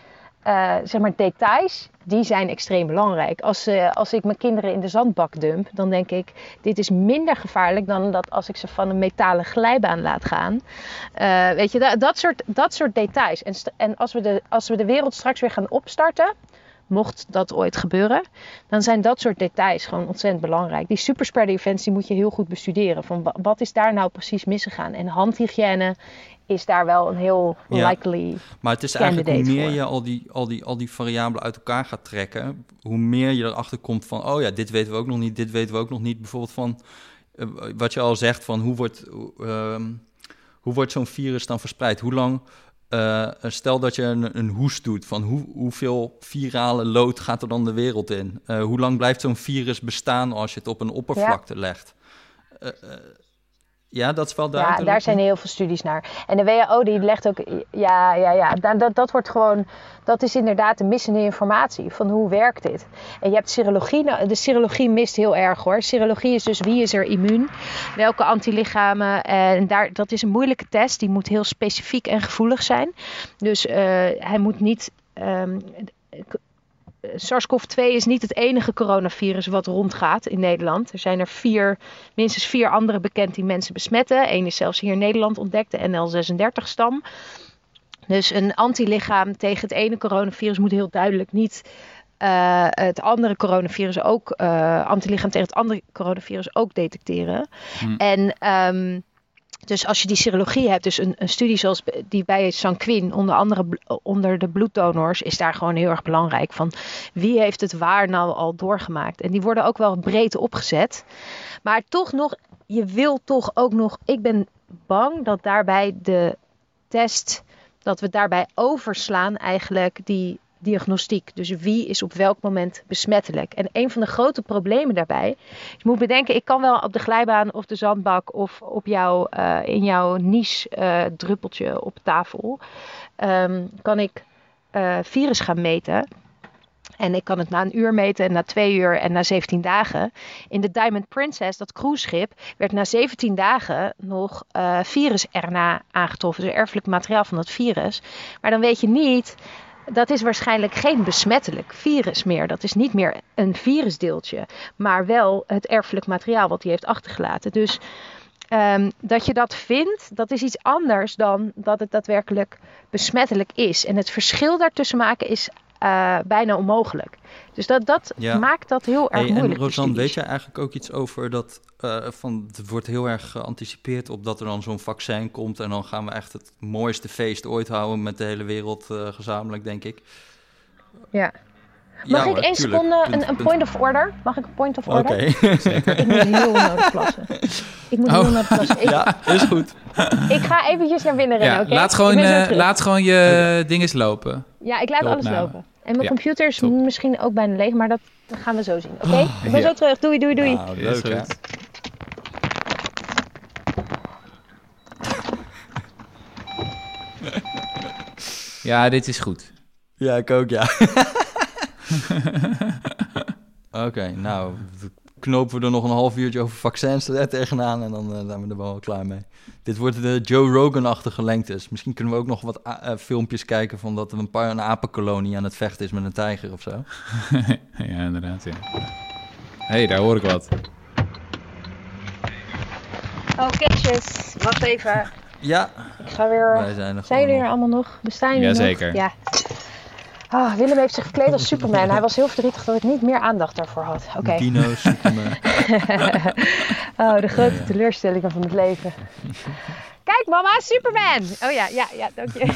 uh, zeg maar details, die zijn extreem belangrijk. Als, uh, als ik mijn kinderen in de zandbak dump, dan denk ik, dit is minder gevaarlijk dan dat als ik ze van een metalen glijbaan laat gaan. Uh, weet je, dat, dat, soort, dat soort details. En, st- en als, we de, als we de wereld straks weer gaan opstarten, mocht dat ooit gebeuren, dan zijn dat soort details gewoon ontzettend belangrijk. Die superspreader events, die moet je heel goed bestuderen. Van wat is daar nou precies misgegaan? En handhygiëne is daar wel een heel likely ja, maar het is eigenlijk hoe meer voor. je al die, al, die, al die variabelen uit elkaar gaat trekken, hoe meer je erachter komt van, oh ja, dit weten we ook nog niet, dit weten we ook nog niet. Bijvoorbeeld van, uh, wat je al zegt, van hoe wordt, uh, hoe wordt zo'n virus dan verspreid? Hoe lang, uh, stel dat je een, een hoest doet, van hoe, hoeveel virale lood gaat er dan de wereld in? Uh, hoe lang blijft zo'n virus bestaan als je het op een oppervlakte ja. legt? Uh, uh, Ja, dat is wel duidelijk. Ja, daar zijn heel veel studies naar. En de W H O die legt ook... Ja, ja, ja. Dat, dat, dat wordt gewoon... Dat is inderdaad de missende informatie. Van hoe werkt dit? En je hebt serologie. Nou, de serologie mist heel erg hoor. Serologie is dus wie is er immuun? Welke antilichamen? En daar, dat is een moeilijke test. Die moet heel specifiek en gevoelig zijn. Dus uh, hij moet niet... Um, SARS-CoV twee is niet het enige coronavirus wat rondgaat in Nederland. Er zijn er vier, minstens vier andere bekend die mensen besmetten. Eén is zelfs hier in Nederland ontdekt, de N L zesendertig-stam. Dus een antilichaam tegen het ene coronavirus moet heel duidelijk niet uh, het andere coronavirus ook, uh, antilichaam tegen het andere coronavirus ook detecteren. Hmm. En um, dus als je die serologie hebt, dus een, een studie zoals die bij Sanquin, onder andere onder de bloeddonors, is daar gewoon heel erg belangrijk. Van wie heeft het waar nou al doorgemaakt? En die worden ook wel breed opgezet. Maar toch nog, je wil toch ook nog, ik ben bang dat daarbij de test, dat we daarbij overslaan eigenlijk die diagnostiek. Dus wie is op welk moment besmettelijk. En een van de grote problemen daarbij, je moet bedenken, ik kan wel op de glijbaan of de zandbak of op jou, uh, in jouw niche uh, druppeltje op tafel, um, kan ik uh, virus gaan meten. En ik kan het na een uur meten en na twee uur en na zeventien dagen. In de Diamond Princess, dat cruiseschip, werd na zeventien dagen nog uh, virus-R N A aangetroffen. Dus erfelijk materiaal van dat virus. Maar dan weet je niet, dat is waarschijnlijk geen besmettelijk virus meer. Dat is niet meer een virusdeeltje, maar wel het erfelijk materiaal wat hij heeft achtergelaten. Dus um, dat je dat vindt, dat is iets anders dan dat het daadwerkelijk besmettelijk is. En het verschil daartussen maken is uh, bijna onmogelijk. Dus dat, dat ja. maakt dat heel erg hey, moeilijk. En Rosanne, weet jij eigenlijk ook iets over dat, uh, van, het wordt heel erg geanticipeerd op dat er dan zo'n vaccin komt en dan gaan we echt het mooiste feest ooit houden met de hele wereld uh, gezamenlijk, denk ik. Ja. Mag ja, ik één seconde een, een point of order? Mag ik een point of order? Oké. Okay. Ik moet heel nodig plassen. Ik moet oh. heel nodig plassen. Ik, ja, is goed. Ik ga eventjes naar binnen rennen, ja, oké? Okay? Laat gewoon, uh, laat gewoon je okay. dinges lopen. Ja, ik laat alles namen. lopen. En mijn ja. computer is Top. misschien ook bijna leeg, maar dat gaan we zo zien, oké? Okay? Oh, ik ben ja. zo terug. Doei, doei, doei. Nou, leuk, hè? Ja, dit is goed. Ja, ik ook, ja. Oké, okay, nou, we knopen we er nog een half uurtje over vaccins tegenaan en dan uh, zijn we er wel klaar mee. Dit wordt de Joe Rogan-achtige lengtes. Misschien kunnen we ook nog wat a- uh, filmpjes kijken van dat er een paar een apenkolonie aan het vechten is met een tijger of zo. Ja, inderdaad, ja. Hé, hey, daar hoor ik wat. Oh, keesjes. Wacht even. Ja. Ik ga weer... Wij zijn er zijn jullie nog. er allemaal nog? Bestaan jullie nog? Jazeker. Ja. Oh, Willem heeft zich gekleed als Superman. Hij was heel verdrietig dat ik niet meer aandacht daarvoor had. Oké. Okay. Dino, Superman. Oh, de grote Ja, ja. teleurstellingen van het leven. Kijk mama, Superman! Oh ja, ja, ja, dank je.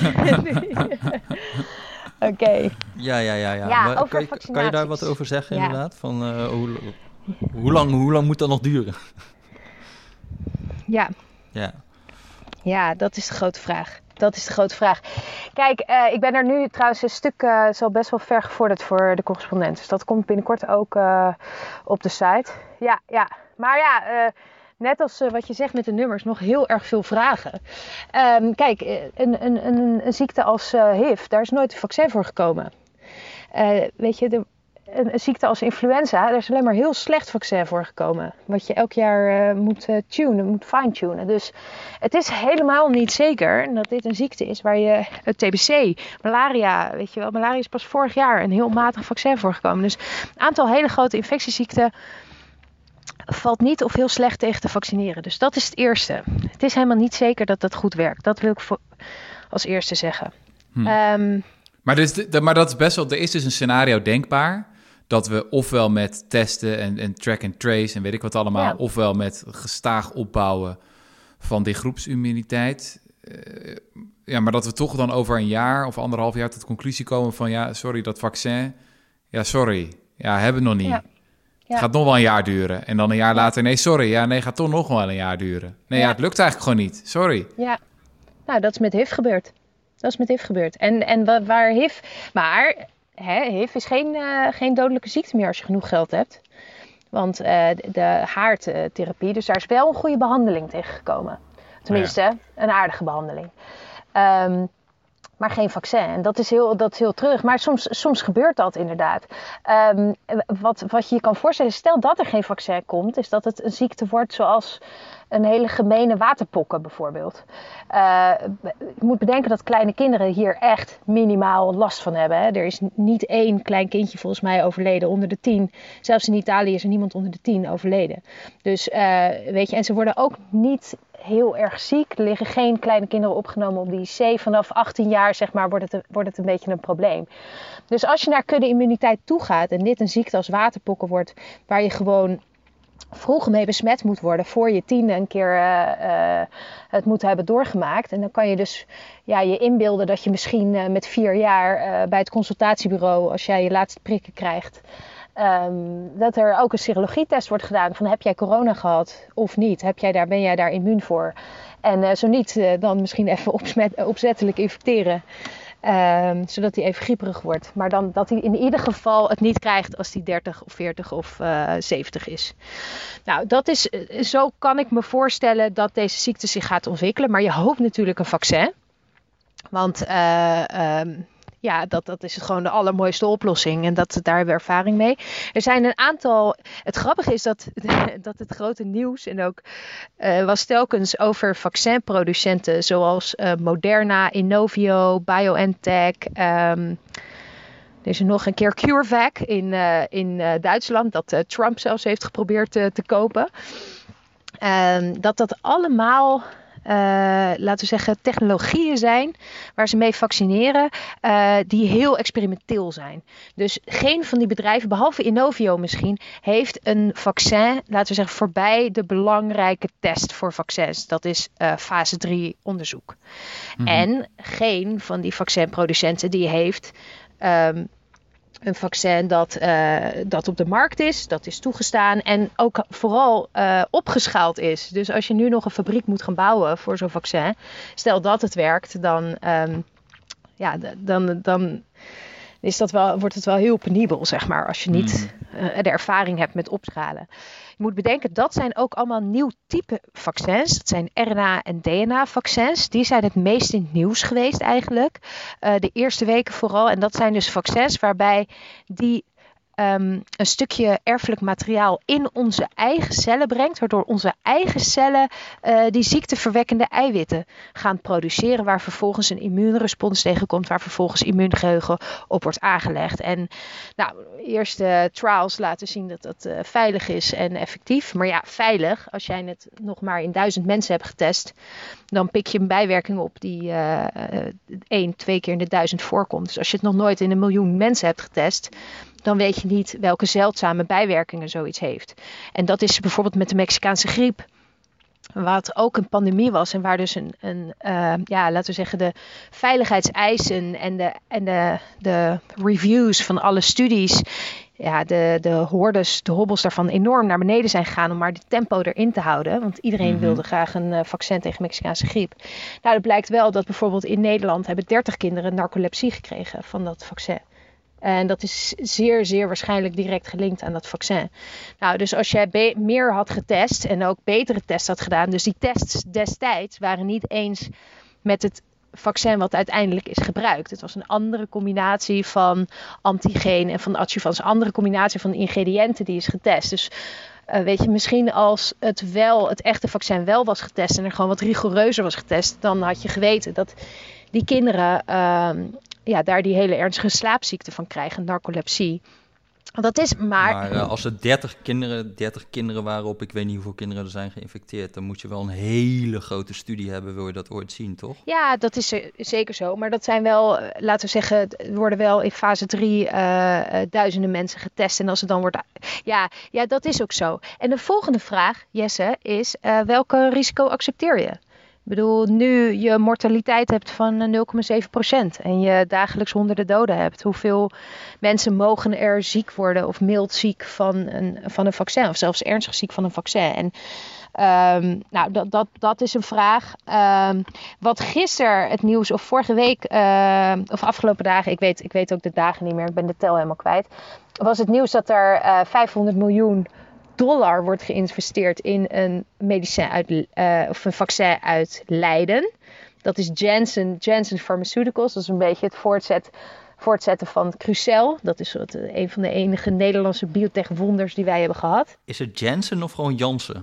Oké. Okay. Ja, ja, ja. ja. Ja, maar over kan, je, kan je daar wat over zeggen ja. inderdaad? Van, uh, hoe, hoe, lang, hoe lang moet dat nog duren? Ja. Ja. Ja, dat is de grote vraag. Dat is de grote vraag. Kijk, uh, ik ben er nu trouwens een stuk uh, zo best wel ver gevorderd voor de correspondent. Dus dat komt binnenkort ook uh, op de site. Ja, ja. Maar ja, uh, net als uh, wat je zegt met de nummers, nog heel erg veel vragen. Um, kijk, een, een, een, een ziekte als uh, H I V, daar is nooit een vaccin voor gekomen. Uh, weet je, de, een, een ziekte als influenza, daar is alleen maar heel slecht vaccin voor gekomen. Wat je elk jaar uh, moet uh, tunen, moet fine-tunen. Dus het is helemaal niet zeker dat dit een ziekte is waar je het T B C, malaria, weet je wel, malaria is pas vorig jaar een heel matig vaccin voor gekomen. Dus een aantal hele grote infectieziekten valt niet of heel slecht tegen te vaccineren. Dus dat is het eerste. Het is helemaal niet zeker dat dat goed werkt. Dat wil ik voor, als eerste zeggen. Hm. Um, maar, dus, de, maar dat is best wel... Er is dus een scenario denkbaar dat we ofwel met testen en, en track and trace en weet ik wat allemaal, ja. ofwel met gestaag opbouwen van die groepsimmuniteit. Uh, ja, maar dat we toch dan over een jaar of anderhalf jaar tot de conclusie komen van ja, sorry, dat vaccin, ja, sorry, ja, hebben we nog niet. Ja. Ja. Het gaat nog wel een jaar duren. En dan een jaar ja. later, nee, sorry, ja, nee, gaat toch nog wel een jaar duren. Nee, ja, ja het lukt eigenlijk gewoon niet, sorry. Ja, nou, dat is met H I V gebeurd. Dat is met H I V gebeurd. En, en waar H I V... Maar hè, H I V is geen, uh, geen dodelijke ziekte meer als je genoeg geld hebt. Want uh, de haartherapie, dus daar is wel een goede behandeling tegen gekomen. Tenminste, ja. een aardige behandeling. Um, maar geen vaccin. En dat is heel, dat is heel terug. Maar soms, soms gebeurt dat inderdaad. Um, wat, wat je je kan voorstellen, stel dat er geen vaccin komt, is dat het een ziekte wordt zoals een hele gemene waterpokken bijvoorbeeld. Uh, je moet bedenken dat kleine kinderen hier echt minimaal last van hebben. Hè. Er is niet één klein kindje volgens mij overleden onder de tien. Zelfs in Italië is er niemand onder de tien overleden. Dus uh, weet je, en ze worden ook niet heel erg ziek. Er liggen geen kleine kinderen opgenomen op die I C. Vanaf achttien jaar zeg maar wordt het, wordt het een beetje een probleem. Dus als je naar kudde-immuniteit toe gaat en dit een ziekte als waterpokken wordt, waar je gewoon vroeg mee besmet moet worden voor je tiende een keer uh, uh, het moet hebben doorgemaakt. En dan kan je dus ja, je inbeelden dat je misschien uh, met vier jaar uh, bij het consultatiebureau, als jij je laatste prikken krijgt, Um, dat er ook een serologietest wordt gedaan van heb jij corona gehad of niet? Heb jij daar, ben jij daar immuun voor? En uh, zo niet, uh, dan misschien even opsmet, opzettelijk infecteren. Um, zodat hij even grieperig wordt. Maar dan dat hij in ieder geval het niet krijgt als hij dertig of veertig of uh, zeventig is. Nou, dat is, uh, zo kan ik me voorstellen dat deze ziekte zich gaat ontwikkelen. Maar je hoopt natuurlijk een vaccin. Want Uh, um, Ja, dat, dat is gewoon de allermooiste oplossing. En dat, daar hebben we ervaring mee. Er zijn een aantal... Het grappige is dat, dat het grote nieuws... en ook uh, was telkens over vaccinproducenten... zoals uh, Moderna, Inovio, BioNTech... Um, er is er nog een keer CureVac in, uh, in uh, Duitsland... dat uh, Trump zelfs heeft geprobeerd uh, te kopen. Um, dat dat allemaal... Uh, laten we zeggen, technologieën zijn waar ze mee vaccineren, uh, die heel experimenteel zijn. Dus geen van die bedrijven, behalve Inovio misschien, heeft een vaccin, laten we zeggen, voorbij de belangrijke test voor vaccins. Dat is uh, fase drie onderzoek. Mm-hmm. En geen van die vaccinproducenten die heeft Um, een vaccin dat, uh, dat op de markt is, dat is toegestaan en ook vooral uh, opgeschaald is. Dus als je nu nog een fabriek moet gaan bouwen voor zo'n vaccin, stel dat het werkt, dan, um, ja, dan, dan is dat wel, wordt het wel heel penibel, zeg maar, als je niet uh, de ervaring hebt met opschalen. Je moet bedenken, dat zijn ook allemaal nieuw type vaccins. Dat zijn R N A- en D N A-vaccins. Die zijn het meest in het nieuws geweest eigenlijk. Uh, de eerste weken vooral. En dat zijn dus vaccins waarbij die um, een stukje erfelijk materiaal in onze eigen cellen brengt, waardoor onze eigen cellen uh, die ziekteverwekkende eiwitten gaan produceren, waar vervolgens een immuunrespons tegenkomt, waar vervolgens immuungeheugen op wordt aangelegd. En nou, eerste trials laten zien dat dat uh, veilig is en effectief. Maar ja, veilig, als jij het nog maar in duizend mensen hebt getest, dan pik je een bijwerking op die uh, één, twee keer in de duizend voorkomt. Dus als je het nog nooit in een miljoen mensen hebt getest, dan weet je niet welke zeldzame bijwerkingen zoiets heeft. En dat is bijvoorbeeld met de Mexicaanse griep, wat ook een pandemie was en waar dus een, een uh, ja, laten we zeggen, de veiligheidseisen en de, en de, de reviews van alle studies, ja, de, de hordes, de hobbels daarvan enorm naar beneden zijn gegaan om maar de tempo erin te houden. Want iedereen mm-hmm. wilde graag een uh, vaccin tegen Mexicaanse griep. Nou, het blijkt wel dat bijvoorbeeld in Nederland hebben dertig kinderen narcolepsie gekregen van dat vaccin. En dat is zeer, zeer waarschijnlijk direct gelinkt aan dat vaccin. Nou, dus als jij be- meer had getest en ook betere tests had gedaan. Dus die tests destijds waren niet eens met het vaccin wat uiteindelijk is gebruikt. Het was een andere combinatie van antigeen en van adjuvans. Een andere combinatie van ingrediënten die is getest. Dus uh, weet je, misschien als het wel, het echte vaccin wel was getest en er gewoon wat rigoureuzer was getest, dan had je geweten dat die kinderen Uh, ja, daar die hele ernstige slaapziekte van krijgen, narcolepsie. Dat is maar... Maar uh, als er dertig kinderen, dertig kinderen waren op, ik weet niet hoeveel kinderen er zijn geïnfecteerd, dan moet je wel een hele grote studie hebben, wil je dat ooit zien, toch? Ja, dat is zeker zo. Maar dat zijn wel, laten we zeggen, er worden wel in fase drie uh, duizenden mensen getest. En als het dan wordt... Ja, ja, dat is ook zo. En de volgende vraag, Jesse, is uh, welke risico accepteer je? Ik bedoel, nu je mortaliteit hebt van nul komma zeven procent en je dagelijks honderden doden hebt. Hoeveel mensen mogen er ziek worden of mild ziek van een, van een vaccin of zelfs ernstig ziek van een vaccin? En um, nou, dat, dat, dat is een vraag. Um, wat gisteren het nieuws of vorige week uh, of afgelopen dagen, ik weet, ik weet ook de dagen niet meer, ik ben de tel helemaal kwijt, was het nieuws dat er uh, vijfhonderd miljoen dollar wordt geïnvesteerd in een medicijn uit, uh, of een vaccin uit Leiden. Dat is Janssen, Janssen Pharmaceuticals. Dat is een beetje het voortzet, voortzetten van Crucel. Dat is wat, uh, een van de enige Nederlandse biotech-wonders die wij hebben gehad. Is het Janssen of gewoon Janssen?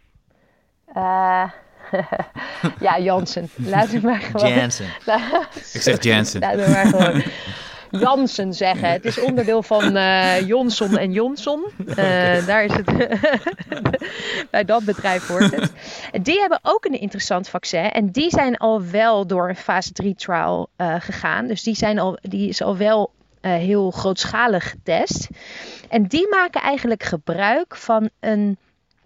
Uh, ja, Janssen. Laten we maar gewoon... Janssen. Ik zeg Janssen. Laten we maar gewoon Janssen zeggen. Het is onderdeel van uh, Johnson en Johnson. Uh, okay. Daar is het. Bij dat bedrijf hoort het. Die hebben ook een interessant vaccin. En die zijn al wel door een fase drie trial uh, gegaan. Dus die, zijn al, die is al wel uh, heel grootschalig getest. En die maken eigenlijk gebruik van een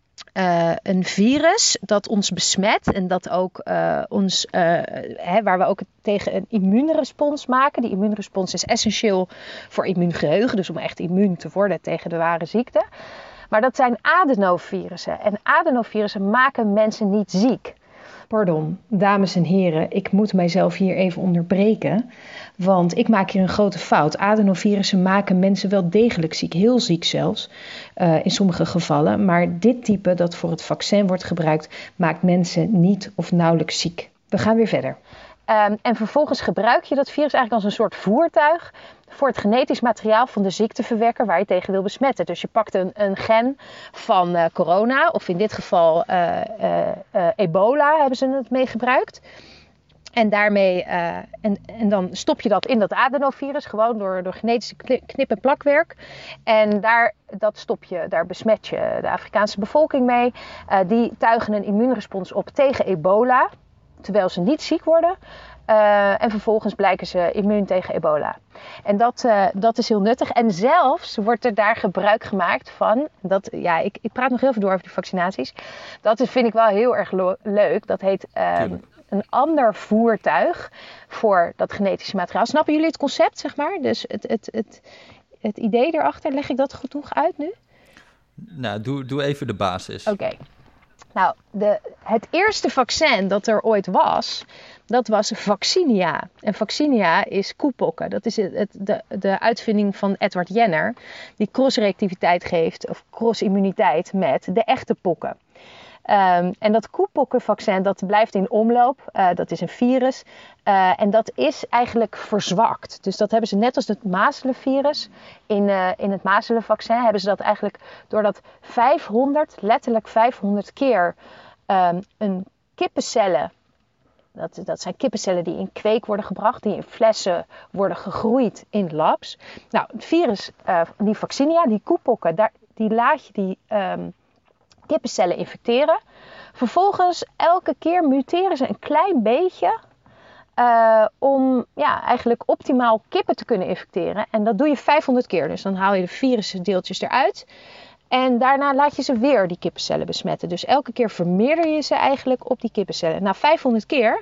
Uh, een virus dat ons besmet en dat ook uh, ons, uh, hè, waar we ook tegen een immuunrespons maken. Die immuunrespons is essentieel voor immuungeheugen, dus om echt immuun te worden tegen de ware ziekte. Maar dat zijn adenovirussen en adenovirussen maken mensen niet ziek. Pardon, dames en heren, ik moet mijzelf hier even onderbreken, want ik maak hier een grote fout. Adenovirussen maken mensen wel degelijk ziek, heel ziek zelfs, uh, in sommige gevallen. Maar dit type dat voor het vaccin wordt gebruikt, maakt mensen niet of nauwelijks ziek. We gaan weer verder. Um, en vervolgens gebruik je dat virus eigenlijk als een soort voertuig voor het genetisch materiaal van de ziekteverwekker waar je tegen wil besmetten. Dus je pakt een, een gen van uh, corona, of in dit geval uh, uh, uh, ebola hebben ze het mee gebruikt. En daarmee, uh, en, en dan stop je dat in dat adenovirus, gewoon door, door genetisch knip- en plakwerk. En daar, dat stop je, daar besmet je de Afrikaanse bevolking mee. Uh, die tuigen een immuunrespons op tegen ebola, terwijl ze niet ziek worden. Uh, en vervolgens blijken ze immuun tegen ebola. En dat, uh, dat is heel nuttig. En zelfs wordt er daar gebruik gemaakt van... Dat, ja, ik, ik praat nog heel veel door over die vaccinaties. Dat is, vind ik wel heel erg lo- leuk. Dat heet uh, een ander voertuig voor dat genetische materiaal. Snappen jullie het concept, zeg maar? Dus het, het, het, het idee erachter, leg ik dat goed genoeg uit nu? Nou, doe, doe even de basis. Oké. Okay. Nou, de, het eerste vaccin dat er ooit was, dat was Vaccinia. En Vaccinia is koepokken. Dat is het, het, de, de uitvinding van Edward Jenner, die crossreactiviteit geeft, of crossimmuniteit met de echte pokken. Um, en dat koepokkenvaccin, dat blijft in omloop. Uh, dat is een virus. Uh, en dat is eigenlijk verzwakt. Dus dat hebben ze net als het mazelenvirus. In, uh, in het mazelenvaccin hebben ze dat eigenlijk doordat vijfhonderd, letterlijk vijfhonderd keer um, een kippencellen... Dat, dat zijn kippencellen die in kweek worden gebracht, die in flessen worden gegroeid in labs. Nou, het virus, uh, die vaccinia, die koepokken, daar, die laat je die um, kippencellen infecteren. Vervolgens, elke keer muteren ze een klein beetje uh, om ja, eigenlijk optimaal kippen te kunnen infecteren. En dat doe je vijfhonderd keer, dus dan haal je de virusdeeltjes eruit. En daarna laat je ze weer die kippencellen besmetten. Dus elke keer vermeerder je ze eigenlijk op die kippencellen. Na vijfhonderd keer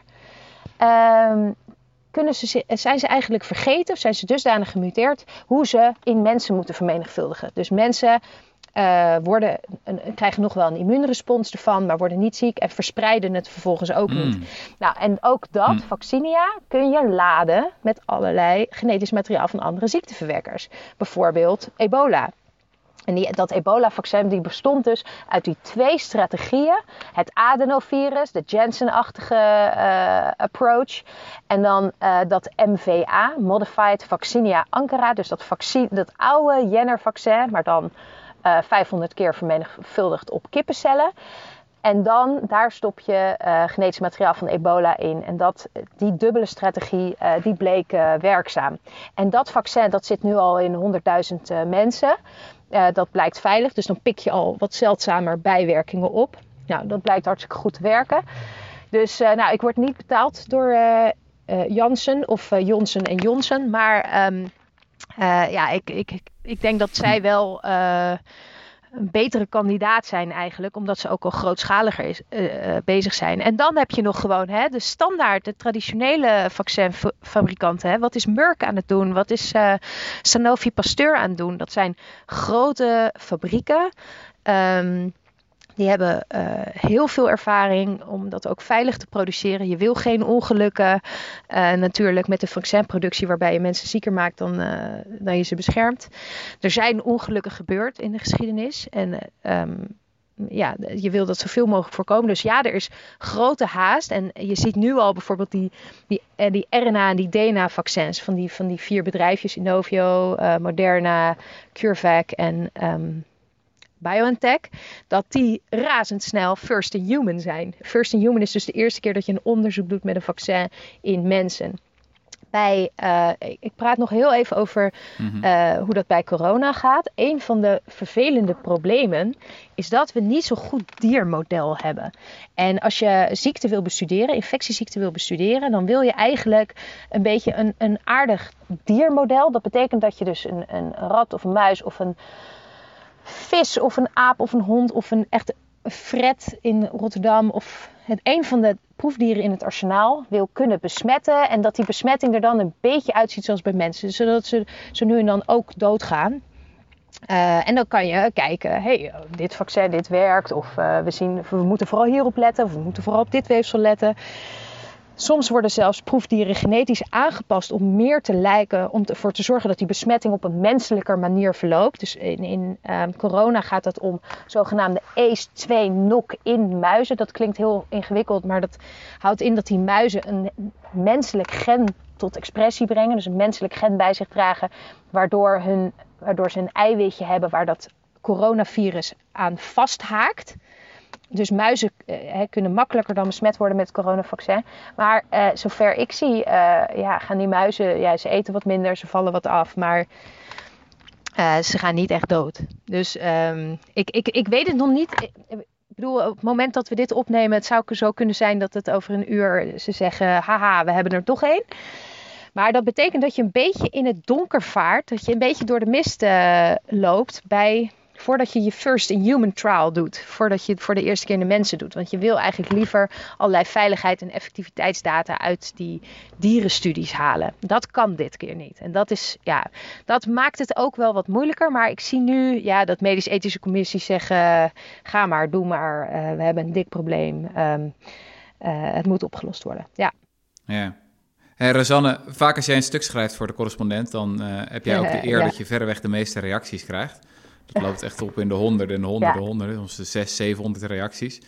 um, kunnen ze, zijn ze eigenlijk vergeten, of zijn ze dusdanig gemuteerd, hoe ze in mensen moeten vermenigvuldigen. Dus mensen uh, worden, een, krijgen nog wel een immuunrespons ervan, maar worden niet ziek en verspreiden het vervolgens ook mm. niet. Nou, en ook dat, mm. vaccinia, kun je laden met allerlei genetisch materiaal van andere ziekteverwekkers. Bijvoorbeeld ebola. En die, dat ebola-vaccin die bestond dus uit die twee strategieën. Het adenovirus, de Janssen-achtige uh, approach. En dan uh, dat M V A, Modified Vaccinia Ankara. Dus dat, vaccin, dat oude Jenner-vaccin, maar dan uh, vijfhonderd keer vermenigvuldigd op kippencellen. En dan, daar stop je uh, genetisch materiaal van ebola in. En dat, die dubbele strategie, uh, die bleek uh, werkzaam. En dat vaccin, dat zit nu al in honderdduizend uh, mensen. Uh, dat blijkt veilig, dus dan pik je al wat zeldzamer bijwerkingen op. Nou, dat blijkt hartstikke goed te werken. Dus uh, nou, ik word niet betaald door uh, uh, Janssen of uh, Johnson en Johnson. Maar um, uh, ja, ik, ik, ik denk dat zij wel uh, een betere kandidaat zijn eigenlijk. Omdat ze ook al grootschaliger is, uh, uh, bezig zijn. En dan heb je nog gewoon hè, de standaard, de traditionele vaccinfabrikanten. Hè. Wat is Merck aan het doen? Wat is uh, Sanofi Pasteur aan het doen? Dat zijn grote fabrieken. Um, Die hebben uh, heel veel ervaring om dat ook veilig te produceren. Je wil geen ongelukken uh, natuurlijk met de vaccinproductie waarbij je mensen zieker maakt dan, uh, dan je ze beschermt. Er zijn ongelukken gebeurd in de geschiedenis. En uh, um, ja, je wil dat zoveel mogelijk voorkomen. Dus ja, er is grote haast. En je ziet nu al bijvoorbeeld die, die, die R N A en die D N A-vaccins van die, van die vier bedrijfjes. Inovio, uh, Moderna, CureVac en... Um, BioNTech, dat die razendsnel first in human zijn. First in human is dus de eerste keer dat je een onderzoek doet met een vaccin in mensen. Bij, uh, ik praat nog heel even over mm-hmm. uh, hoe dat bij corona gaat. Een van de vervelende problemen is dat we niet zo goed diermodel hebben. En als je ziekte wil bestuderen, infectieziekte wil bestuderen, dan wil je eigenlijk een beetje een, een aardig diermodel. Dat betekent dat je dus een, een rat of een muis of een vis of een aap of een hond of een echte fret in Rotterdam of het een van de proefdieren in het arsenaal wil kunnen besmetten. En dat die besmetting er dan een beetje uitziet zoals bij mensen. Zodat ze zo nu en dan ook doodgaan. Uh, en dan kan je kijken, hey, dit vaccin, dit werkt. Of uh, we zien, we moeten vooral hierop letten. Of we moeten vooral op dit weefsel letten. Soms worden zelfs proefdieren genetisch aangepast om meer te lijken, om ervoor te zorgen dat die besmetting op een menselijker manier verloopt. Dus in, in um, corona gaat het om zogenaamde A C E twee knock-in muizen. Dat klinkt heel ingewikkeld, maar dat houdt in dat die muizen een menselijk gen tot expressie brengen. Dus een menselijk gen bij zich dragen, waardoor, hun, waardoor ze een eiwitje hebben waar dat coronavirus aan vasthaakt. Dus muizen uh, kunnen makkelijker dan besmet worden met het coronavaccin. Maar uh, zover ik zie, uh, ja, gaan die muizen, ja, ze eten wat minder, ze vallen wat af. Maar uh, ze gaan niet echt dood. Dus um, ik, ik, ik weet het nog niet. Ik, ik bedoel, op het moment dat we dit opnemen, het zou zo kunnen zijn dat het over een uur ze zeggen, haha, we hebben er toch één. Maar dat betekent dat je een beetje in het donker vaart, dat je een beetje door de mist uh, loopt bij... Voordat je je first in human trial doet. Voordat je het voor de eerste keer in de mensen doet. Want je wil eigenlijk liever allerlei veiligheid en effectiviteitsdata uit die dierenstudies halen. Dat kan dit keer niet. En dat is, ja, dat maakt het ook wel wat moeilijker. Maar ik zie nu, ja, dat medisch-ethische commissies zeggen, ga maar, doe maar. Uh, we hebben een dik probleem. Um, uh, het moet opgelost worden. Ja. Ja. Hey, Rosanne, vaak als jij een stuk schrijft voor de correspondent, dan uh, heb jij ook de eer uh, ja. dat je verreweg de meeste reacties krijgt. Dat loopt echt op in de honderden en honderden, ja. honderden, soms de zes, zevenhonderd reacties.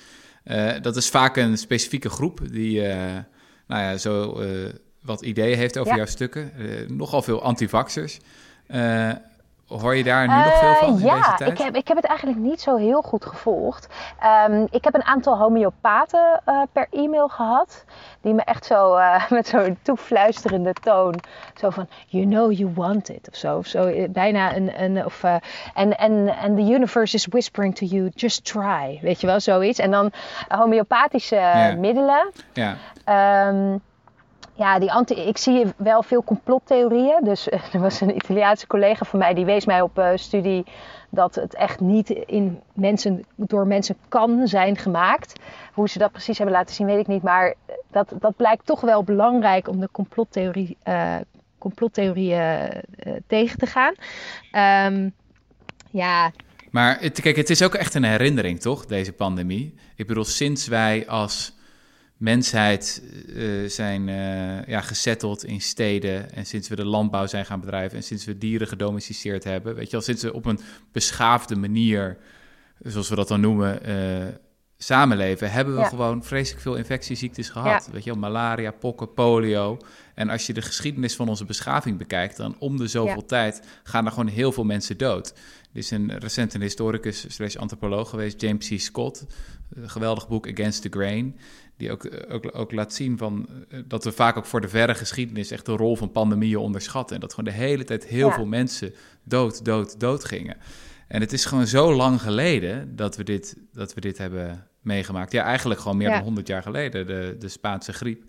Uh, dat is vaak een specifieke groep die uh, nou ja, zo uh, wat ideeën heeft over ja. jouw stukken. Uh, nogal veel antivaxers. Uh, Hoor je daar nu uh, nog veel van in ja, deze tijd? Ik heb, ik heb het eigenlijk niet zo heel goed gevolgd. Um, ik heb een aantal homeopaten uh, per e-mail gehad. Die me echt zo uh, met zo'n toefluisterende toon. Zo van, you know you want it. Of zo. Of zo bijna een... een of, uh, and, and, and the universe is whispering to you, just try. Weet je wel, zoiets. En dan homeopathische yeah. middelen. Ja. Yeah. Um, Ja, die anti, ik zie wel veel complottheorieën. Dus uh, er was een Italiaanse collega van mij die wees mij op uh, studie dat het echt niet in mensen, door mensen kan zijn gemaakt. Hoe ze dat precies hebben laten zien, weet ik niet. Maar dat, dat blijkt toch wel belangrijk om de complottheorie, uh, complottheorieën uh, tegen te gaan. Um, ja. Maar het, kijk, het is ook echt een herinnering, toch, deze pandemie? Ik bedoel, sinds wij als mensheid uh, zijn uh, ja, gesetteld in steden en sinds we de landbouw zijn gaan bedrijven en sinds we dieren gedomesticeerd hebben, weet je wel, sinds we op een beschaafde manier, zoals we dat dan noemen, uh, samenleven, hebben we ja. gewoon vreselijk veel infectieziektes gehad. Ja. Weet je wel, malaria, pokken, polio. En als je de geschiedenis van onze beschaving bekijkt, dan om de zoveel ja. tijd gaan er gewoon heel veel mensen dood. Er is een recent een historicus slash antropoloog geweest, James C. Scott, een geweldig boek Against the Grain, die ook, ook, ook laat zien van, uh, dat we vaak ook voor de verre geschiedenis echt de rol van pandemieën onderschatten. En dat gewoon de hele tijd heel ja. veel mensen dood, dood, dood gingen. En het is gewoon zo lang geleden dat we dit, dat we dit hebben meegemaakt. Ja, eigenlijk gewoon meer ja. dan honderd jaar geleden, de, de Spaanse griep.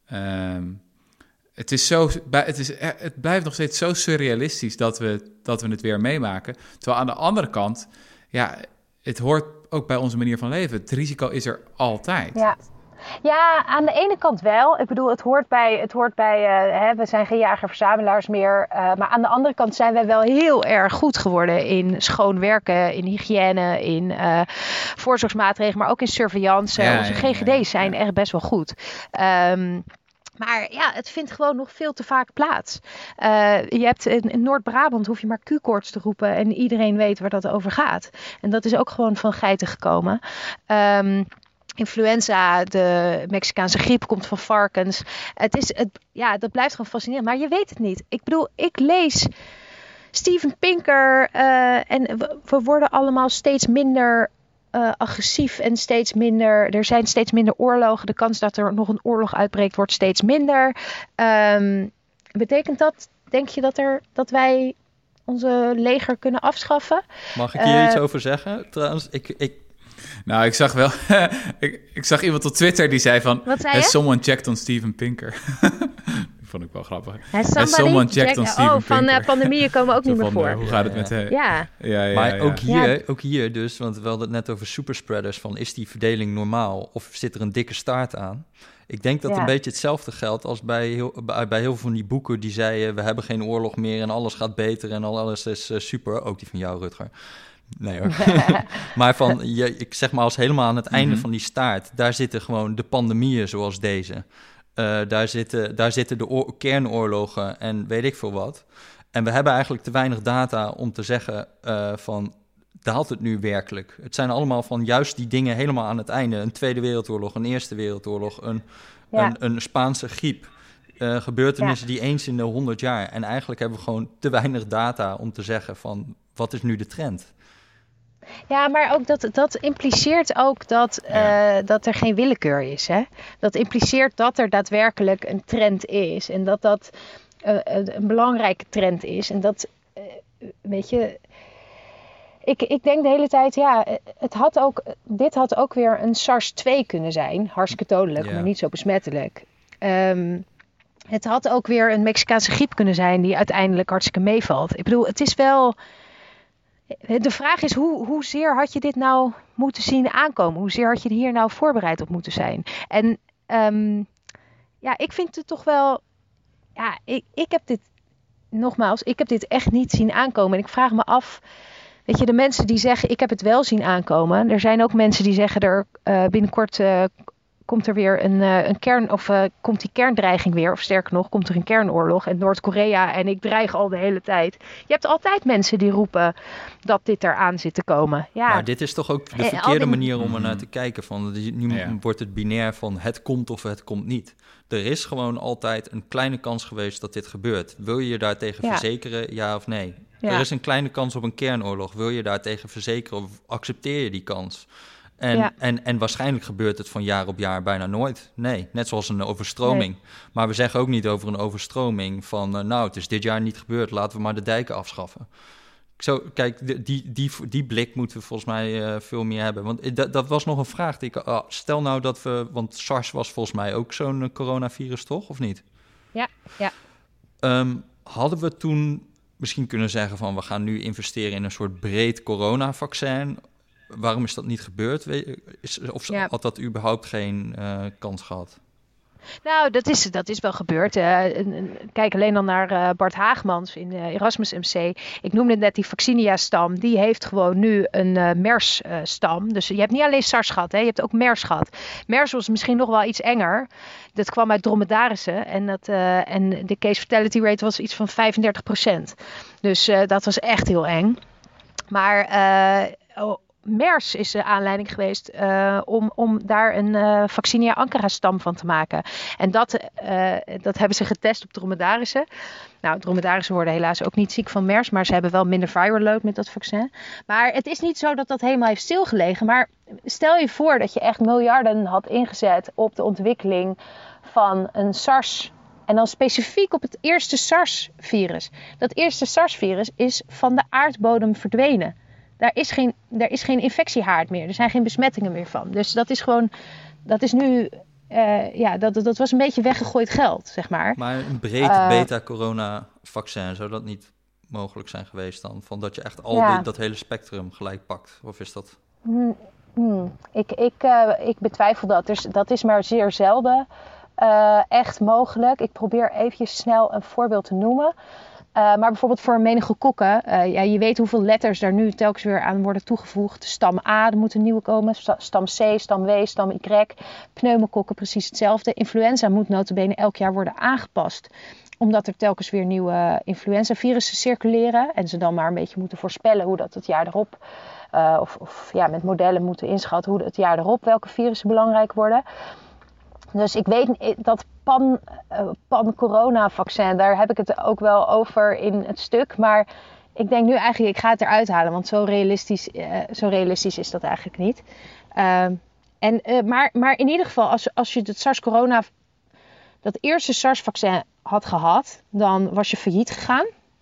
Um, het, is zo, het, is, het blijft nog steeds zo surrealistisch dat we, dat we het weer meemaken. Terwijl aan de andere kant, ja, het hoort ook bij onze manier van leven. Het risico is er altijd. Ja. Ja, aan de ene kant wel. Ik bedoel, het hoort bij, het hoort bij uh, hè, we zijn geen jager-verzamelaars meer. Uh, maar aan de andere kant zijn wij wel heel erg goed geworden in schoon werken, in hygiëne, in uh, voorzorgsmaatregelen, maar ook in surveillance. Ja, Onze G G D's ja, ja, zijn ja. echt best wel goed. Um, Maar ja, het vindt gewoon nog veel te vaak plaats. Uh, je hebt in, in Noord-Brabant hoef je maar Q-koorts te roepen en iedereen weet waar dat over gaat. En dat is ook gewoon van geiten gekomen. Um, Influenza, de Mexicaanse griep komt van varkens. Het is, het, ja, dat blijft gewoon fascinerend. Maar je weet het niet. Ik bedoel, ik lees Steven Pinker uh, en we, we worden allemaal steeds minder uh, agressief en steeds minder. Er zijn steeds minder oorlogen. De kans dat er nog een oorlog uitbreekt wordt steeds minder. Um, betekent dat, denk je dat, er, dat wij onze leger kunnen afschaffen? Mag ik hier uh, iets over zeggen? Trouwens, ik... ik... Nou, ik zag wel... ik, ik zag iemand op Twitter die zei van... Wat zei Has je? someone checked on Steven Pinker? Vond ik wel grappig. Has, Has someone checked check... on Steven oh, Pinker? Oh, van uh, pandemieën komen ook niet meer voor. Uh, hoe gaat het met hem? Ja. Ja, ja, maar ja. Ook, hier, ja. ook hier dus, want we hadden het net over superspreaders. Van, is die verdeling normaal of zit er een dikke staart aan? Ik denk dat ja. een beetje hetzelfde geldt als bij heel, bij, bij heel veel van die boeken die zeiden... we hebben geen oorlog meer en alles gaat beter en alles is uh, super. Ook die van jou, Rutger. Nee hoor. Maar van, je, ik zeg maar als helemaal aan het einde mm-hmm. van die staart... daar zitten gewoon de pandemieën zoals deze. Uh, daar, zitten, daar zitten de oor- kernoorlogen en weet ik veel wat. En we hebben eigenlijk te weinig data om te zeggen uh, van... daalt het nu werkelijk? Het zijn allemaal van juist die dingen helemaal aan het einde. Een Tweede Wereldoorlog, een Eerste Wereldoorlog, een, ja. een, een Spaanse griep. Uh, gebeurtenissen ja. die eens in de honderd jaar. En eigenlijk hebben we gewoon te weinig data om te zeggen van... wat is nu de trend? Ja, maar ook dat, dat impliceert ook dat, uh, dat er geen willekeur is. Hè? Dat impliceert dat er daadwerkelijk een trend is. En dat dat uh, een belangrijke trend is. En dat, uh, weet je... Ik, ik denk de hele tijd, ja, het had ook, dit had ook weer een SARS twee kunnen zijn. Hartstikke dodelijk, yeah. maar niet zo besmettelijk. Um, het had ook weer een Mexicaanse griep kunnen zijn die uiteindelijk hartstikke meevalt. Ik bedoel, het is wel... De vraag is, hoe, hoezeer had je dit nou moeten zien aankomen? Hoezeer had je hier nou voorbereid op moeten zijn? En um, ja, ik vind het toch wel... Ja, ik, ik heb dit, nogmaals, ik heb dit echt niet zien aankomen. En ik vraag me af... Weet je, de mensen die zeggen, ik heb het wel zien aankomen. Er zijn ook mensen die zeggen, er uh, binnenkort uh, komt er weer een, uh, een kern, of uh, komt die kerndreiging weer, of sterker nog, komt er een kernoorlog en Noord-Korea en ik dreig al de hele tijd. Je hebt altijd mensen die roepen dat dit eraan zit te komen. Ja. Maar dit is toch ook de verkeerde die... manier om er naar te kijken. Van, nu ja. wordt het binair van het komt of het komt niet. Er is gewoon altijd een kleine kans geweest dat dit gebeurt. Wil je je daartegen ja. verzekeren, ja of nee? Ja. Er is een kleine kans op een kernoorlog. Wil je daartegen verzekeren of accepteer je die kans? En, ja. en, en waarschijnlijk gebeurt het van jaar op jaar bijna nooit. Nee, net zoals een overstroming. Nee. Maar we zeggen ook niet over een overstroming van... Uh, nou, het is dit jaar niet gebeurd, laten we maar de dijken afschaffen. Zo, kijk, die, die, die, die blik moeten we volgens mij uh, veel meer hebben. Want dat, dat was nog een vraag. Die ik, uh, stel nou dat we... Want SARS was volgens mij ook zo'n uh, coronavirus, toch? Of niet? Ja, ja. Um, hadden we toen misschien kunnen zeggen van... we gaan nu investeren in een soort breed coronavaccin... Waarom is dat niet gebeurd? Is, of ja. had dat überhaupt geen uh, kans gehad? Nou, dat is, dat is wel gebeurd. Uh, kijk alleen dan naar uh, Bart Haagmans in uh, Erasmus M C. Ik noemde net die Vaccinia-stam. Die heeft gewoon nu een uh, MERS-stam. Uh, dus je hebt niet alleen SARS gehad, hè? Je hebt ook MERS gehad. MERS was misschien nog wel iets enger. Dat kwam uit dromedarissen. En, dat, uh, en de case fatality rate was iets van vijfendertig procent. Dus uh, dat was echt heel eng. Maar... Uh, oh, MERS is de aanleiding geweest uh, om, om daar een uh, Vaccinia Ankara-stam van te maken. En dat, uh, dat hebben ze getest op dromedarissen. Nou, dromedarissen worden helaas ook niet ziek van MERS, maar ze hebben wel minder viral load met dat vaccin. Maar het is niet zo dat dat helemaal heeft stilgelegen. Maar stel je voor dat je echt miljarden had ingezet op de ontwikkeling van een SARS. En dan specifiek op het eerste SARS-virus. Dat eerste SARS-virus is van de aardbodem verdwenen. Daar is geen, daar is geen infectiehaard meer. Er zijn geen besmettingen meer van. Dus dat is gewoon, dat is nu, uh, ja, dat, dat was een beetje weggegooid geld, zeg maar. Maar een breed uh, beta-corona-vaccin, zou dat niet mogelijk zijn geweest dan? Van dat je echt al ja. dit, dat hele spectrum gelijk pakt? Of is dat... Hmm, hmm. Ik, ik, uh, ik betwijfel dat. Dus dat is maar zeer zelden uh, echt mogelijk. Ik probeer eventjes snel een voorbeeld te noemen. Uh, maar bijvoorbeeld voor meningokokken, uh, ja, je weet hoeveel letters daar nu telkens weer aan worden toegevoegd. Stam A, er moet een nieuwe komen. Stam C, stam W, stam Y. Pneumokokken precies hetzelfde. Influenza moet nota bene elk jaar worden aangepast. Omdat er telkens weer nieuwe influenzavirussen circuleren. En ze dan maar een beetje moeten voorspellen hoe dat het jaar erop... Uh, of of ja, met modellen moeten inschatten hoe het jaar erop welke virussen belangrijk worden. Dus ik weet dat pan, uh, pan-corona-vaccin, daar heb ik het ook wel over in het stuk. Maar ik denk nu eigenlijk, ik ga het eruit halen, want zo realistisch, uh, zo realistisch is dat eigenlijk niet. Uh, en, uh, maar, maar in ieder geval, als, als je het SARS-corona, dat eerste SARS-vaccin had gehad, dan was je failliet gegaan.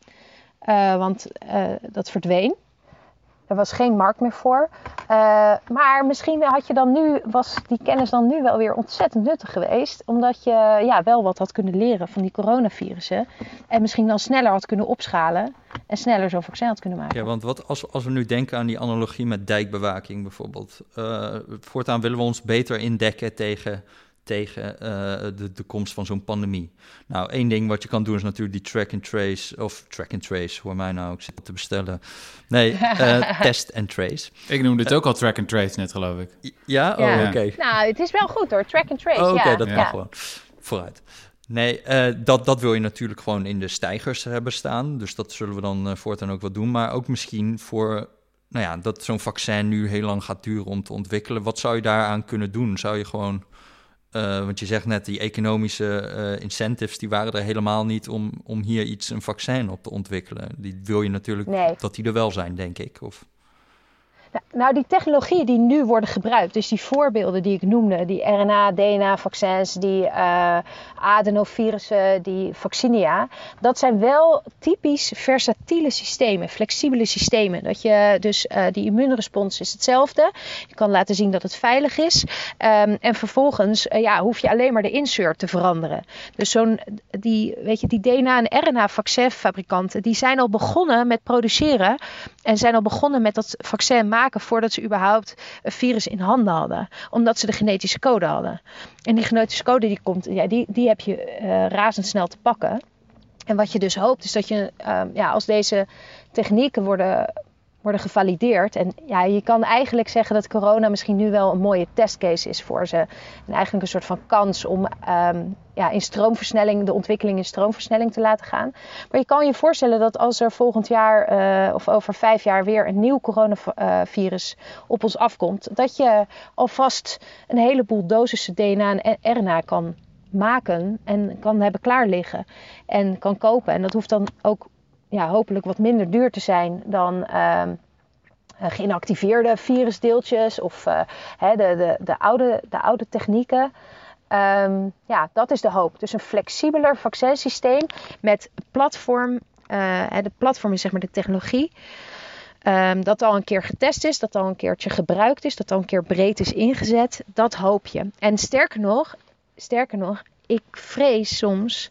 Uh, want uh, dat verdween. Er was geen markt meer voor. Uh, maar misschien had je dan nu, was die kennis dan nu wel weer ontzettend nuttig geweest. Omdat je ja, wel wat had kunnen leren van die coronavirussen. En misschien dan sneller had kunnen opschalen. En sneller zo'n vaccin had kunnen maken. Ja, want wat als, als we nu denken aan die analogie met dijkbewaking bijvoorbeeld. Uh, voortaan willen we ons beter indekken tegen... tegen uh, de, de komst van zo'n pandemie. Nou, één ding wat je kan doen is natuurlijk die track and trace... of track and trace, hoor mij nou, ik zit te bestellen. Nee, uh, test and trace. Ik noemde het uh, ook al track and trace net, geloof ik. Ja? Oh, ja. Oké. Okay. Nou, het is wel goed hoor, track and trace. Oh, oké, okay, ja. dat mag ja. gewoon. Vooruit. Nee, uh, dat, dat wil je natuurlijk gewoon in de stijgers hebben staan. Dus dat zullen we dan uh, voortaan ook wel doen. Maar ook misschien voor... Nou ja, dat zo'n vaccin nu heel lang gaat duren om te ontwikkelen. Wat zou je daaraan kunnen doen? Zou je gewoon... Uh, want je zegt net, die economische uh, incentives... die waren er helemaal niet om, om hier iets, een vaccin op te ontwikkelen. Die wil je natuurlijk nee. dat die er wel zijn, denk ik. Of... Nou, die technologieën die nu worden gebruikt, dus die voorbeelden die ik noemde, die R N A, D N A-vaccins, die uh, adenovirussen, die vaccinia, dat zijn wel typisch versatiele systemen, flexibele systemen. Dat je dus uh, die immuunrespons is hetzelfde. Je kan laten zien dat het veilig is. Um, en vervolgens uh, ja, hoef je alleen maar de insert te veranderen. Dus zo'n die, weet je, die D N A- en R N A-vaccinfabrikanten, die zijn al begonnen met produceren en zijn al begonnen met dat vaccin maken voordat ze überhaupt een virus in handen hadden. Omdat ze de genetische code hadden. En die genetische code die komt, ja, die, die heb je uh, razendsnel te pakken. En wat je dus hoopt is dat je, uh, ja, als deze technieken worden worden gevalideerd. En ja, je kan eigenlijk zeggen dat corona misschien nu wel een mooie testcase is voor ze. En eigenlijk een soort van kans om um, ja, in stroomversnelling, de ontwikkeling in stroomversnelling te laten gaan. Maar je kan je voorstellen dat als er volgend jaar uh, of over vijf jaar weer een nieuw coronavirus op ons afkomt, dat je alvast een heleboel dosissen D N A en R N A kan maken en kan hebben klaar liggen en kan kopen. En dat hoeft dan ook ja, hopelijk wat minder duur te zijn dan uh, geïnactiveerde virusdeeltjes of uh, hè, de, de, de, oude, de oude technieken. Um, ja, dat is de hoop. Dus een flexibeler vaccinsysteem met platform. Uh, de platform is zeg maar de technologie. Um, dat al een keer getest is, dat al een keertje gebruikt is, dat al een keer breed is ingezet. Dat hoop je. En sterker nog, sterker nog, ik vrees soms,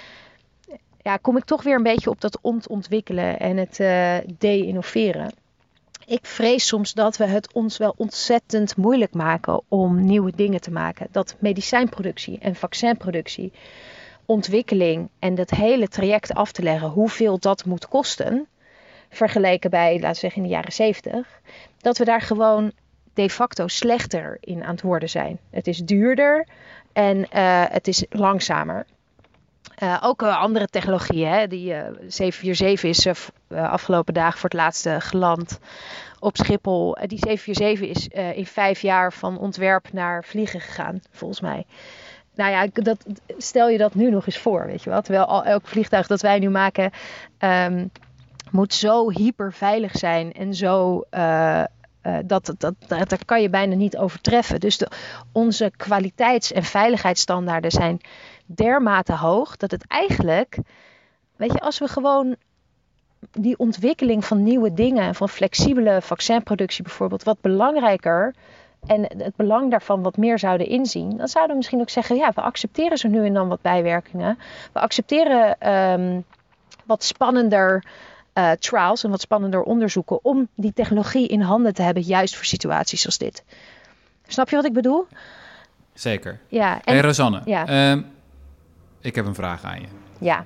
ja, kom ik toch weer een beetje op dat ont-ontwikkelen en het uh, de-innoveren. Ik vrees soms dat we het ons wel ontzettend moeilijk maken om nieuwe dingen te maken. Dat medicijnproductie en vaccinproductie, ontwikkeling en dat hele traject af te leggen, hoeveel dat moet kosten, vergeleken bij, laten we zeggen, in de jaren zeventig, dat we daar gewoon de facto slechter in aan het worden zijn. Het is duurder en uh, het is langzamer. Uh, ook uh, andere technologieën. Hè? Die uh, zeven vier zeven is uh, afgelopen dagen voor het laatste geland op Schiphol. Uh, die zeven vier zeven is uh, in vijf jaar van ontwerp naar vliegen gegaan, volgens mij. Nou ja, dat, stel je dat nu nog eens voor, weet je wel. Terwijl al, elk vliegtuig dat wij nu maken um, moet zo hyperveilig zijn en zo Uh, Uh, dat, dat, dat, dat kan je bijna niet overtreffen. Dus de, onze kwaliteits- en veiligheidsstandaarden zijn dermate hoog dat het eigenlijk, weet je, als we gewoon die ontwikkeling van nieuwe dingen, van flexibele vaccinproductie bijvoorbeeld, wat belangrijker en het belang daarvan wat meer zouden inzien, dan zouden we misschien ook zeggen, ja, we accepteren zo nu en dan wat bijwerkingen. We accepteren um, wat spannender Uh, trials en wat spannender onderzoeken om die technologie in handen te hebben, juist voor situaties als dit. Snap je wat ik bedoel? Zeker. Ja. En, hey Rosanne, ja. um, ik heb een vraag aan je. Ja.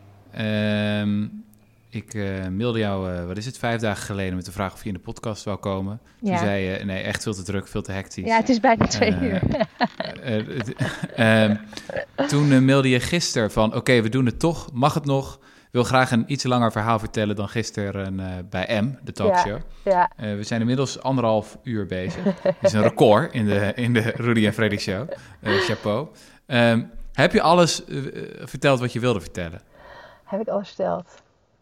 Um, ik uh, mailde jou, uh, wat is het, vijf dagen geleden met de vraag of je in de podcast wou komen. Toen ja. zei je, nee, echt veel te druk, veel te hectisch. Ja, het is bijna twee uh, uur. uh, uh, uh, toen uh, mailde je gisteren van, oké, okay, we doen het toch, mag het nog? Ik wil graag een iets langer verhaal vertellen dan gisteren uh, bij M, de talkshow. Ja, ja. Uh, we zijn inmiddels anderhalf uur bezig. Dat is een record in de, in de Rudy en Freddy show. Uh, chapeau. Um, heb je alles uh, verteld wat je wilde vertellen? Heb ik alles verteld?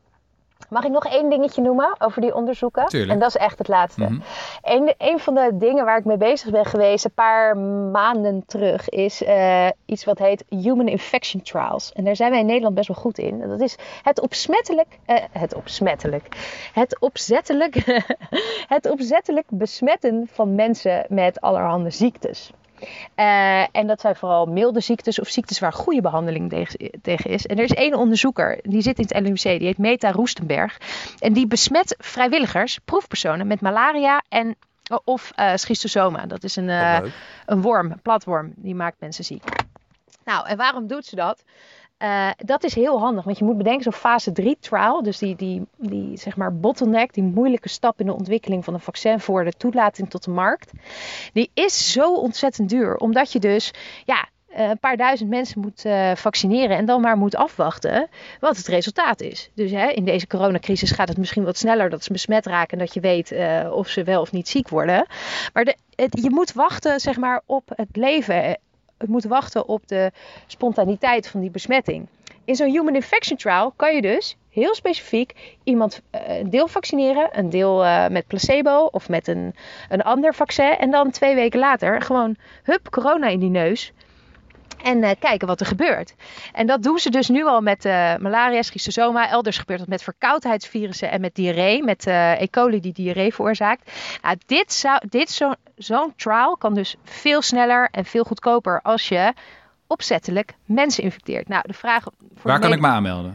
Mag ik nog één dingetje noemen over die onderzoeken? Tuurlijk. En dat is echt het laatste. Mm-hmm. Een, een van de dingen waar ik mee bezig ben geweest een paar maanden terug is uh, iets wat heet Human Infection Trials. En daar zijn wij in Nederland best wel goed in. Dat is het opsmettelijk, uh, het opsmettelijk, het opzettelijk, het opzettelijk besmetten van mensen met allerhande ziektes. Uh, en dat zijn vooral milde ziektes of ziektes waar goede behandeling tegen, tegen is. En er is één onderzoeker, die zit in het L U M C, die heet Meta Roestenberg. En die besmet vrijwilligers, proefpersonen, met malaria en, of uh, schistosoma. Dat is een, uh, een worm, een platworm, die maakt mensen ziek. Nou, en waarom doet ze dat? Uh, dat is heel handig, want je moet bedenken, zo'n fase drie trial, dus die, die, die zeg maar bottleneck, die moeilijke stap in de ontwikkeling van een vaccin voor de toelating tot de markt, die is zo ontzettend duur, omdat je dus ja, een paar duizend mensen moet uh, vaccineren en dan maar moet afwachten wat het resultaat is. Dus hè, in deze coronacrisis gaat het misschien wat sneller dat ze besmet raken en dat je weet uh, of ze wel of niet ziek worden. Maar de, het, je moet wachten zeg maar, op het leven. Het moet wachten op de spontaniteit van die besmetting. In zo'n human infection trial kan je dus heel specifiek iemand uh, een deel vaccineren, een deel uh, met placebo of met een, een ander vaccin. En dan twee weken later gewoon hup, corona in die neus. En uh, kijken wat er gebeurt. En dat doen ze dus nu al met uh, malaria, schistosoma. Elders gebeurt dat met verkoudheidsvirussen en met diarree. Met uh, E. coli die diarree veroorzaakt. Nou, dit zou, dit zo, zo'n trial kan dus veel sneller en veel goedkoper als je opzettelijk mensen infecteert. Nou, de vraag voor Waar de kan med- ik me aanmelden?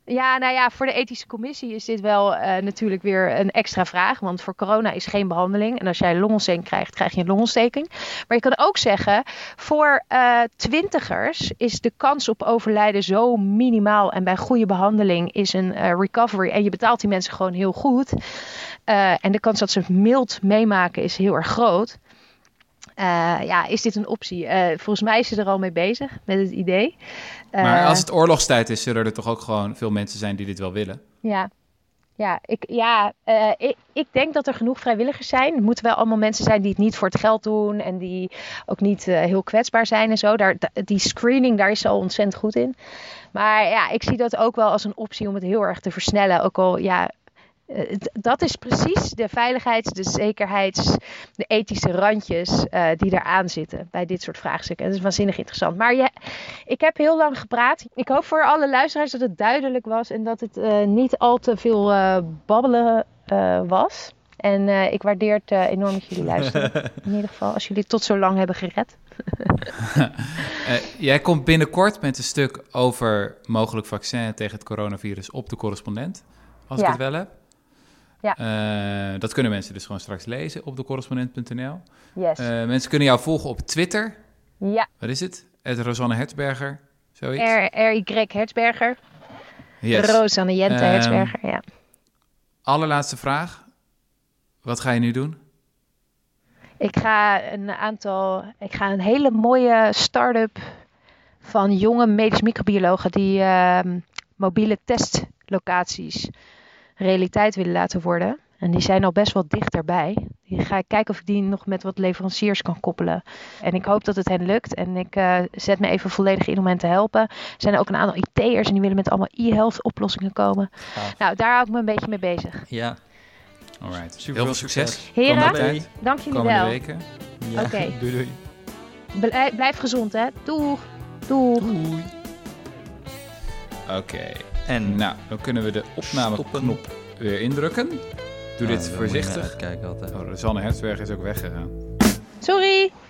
Ja, nou ja, voor de ethische commissie is dit wel uh, natuurlijk weer een extra vraag. Want voor corona is geen behandeling. En als jij een longontsteking krijgt, krijg je een longontsteking. Maar je kan ook zeggen, voor uh, twintigers is de kans op overlijden zo minimaal. En bij goede behandeling is een uh, recovery. En je betaalt die mensen gewoon heel goed. Uh, en de kans dat ze mild meemaken is heel erg groot. Uh, ja, is dit een optie? Uh, volgens mij is ze er al mee bezig met het idee. Uh, maar als het oorlogstijd is, zullen er toch ook gewoon veel mensen zijn die dit wel willen? Ja, ja, ik, ja uh, ik, ik denk dat er genoeg vrijwilligers zijn. Het moeten wel allemaal mensen zijn die het niet voor het geld doen en die ook niet uh, heel kwetsbaar zijn en zo. Daar, die screening, daar is ze al ontzettend goed in. Maar ja, ik zie dat ook wel als een optie om het heel erg te versnellen. Ook al, ja... Uh, dat is precies de veiligheids-, de zekerheids-, de ethische randjes uh, die eraan zitten bij dit soort vraagstukken. En dat is waanzinnig interessant. Maar ja, ik heb heel lang gepraat. Ik hoop voor alle luisteraars dat het duidelijk was en dat het uh, niet al te veel uh, babbelen uh, was. En uh, ik waardeer het uh, enorm dat jullie luisteren. In ieder geval, als jullie het tot zo lang hebben gered. uh, jij komt binnenkort met een stuk over mogelijk vaccin tegen het coronavirus op de Correspondent, als ja. ik het wel heb. Ja. Uh, dat kunnen mensen dus gewoon straks lezen op de correspondent punt n l. Yes. Uh, mensen kunnen jou volgen op Twitter. Ja. Wat is het? Het Rosanne Hertzberger, zoiets? R Y Hertzberger. Yes. Rosanne Jente um, Hertzberger, ja. Allerlaatste vraag. Wat ga je nu doen? Ik ga een aantal... Ik ga een hele mooie start-up van jonge medisch microbiologen die uh, mobiele testlocaties realiteit willen laten worden. En die zijn al best wel dichterbij. Die ga ik kijken of ik die nog met wat leveranciers kan koppelen. En ik hoop dat het hen lukt. En ik uh, zet me even volledig in om hen te helpen. Er zijn ook een aantal I T'ers en die willen met allemaal e-health oplossingen komen. Ja. Nou, daar hou ik me een beetje mee bezig. Ja. Alright. Super heel veel succes. succes. Heren, dank jullie komende wel. weken. Ja. Oké. Okay. Doei doei. Blijf, blijf gezond, hè. Doeg. Doeg. Doei. Oké. Okay. En nou, dan kunnen we de opnameknop weer indrukken. Doe nou, dit voorzichtig. Uitkijken altijd. Oh, Rosanne Hertzberg is ook weggegaan. Sorry.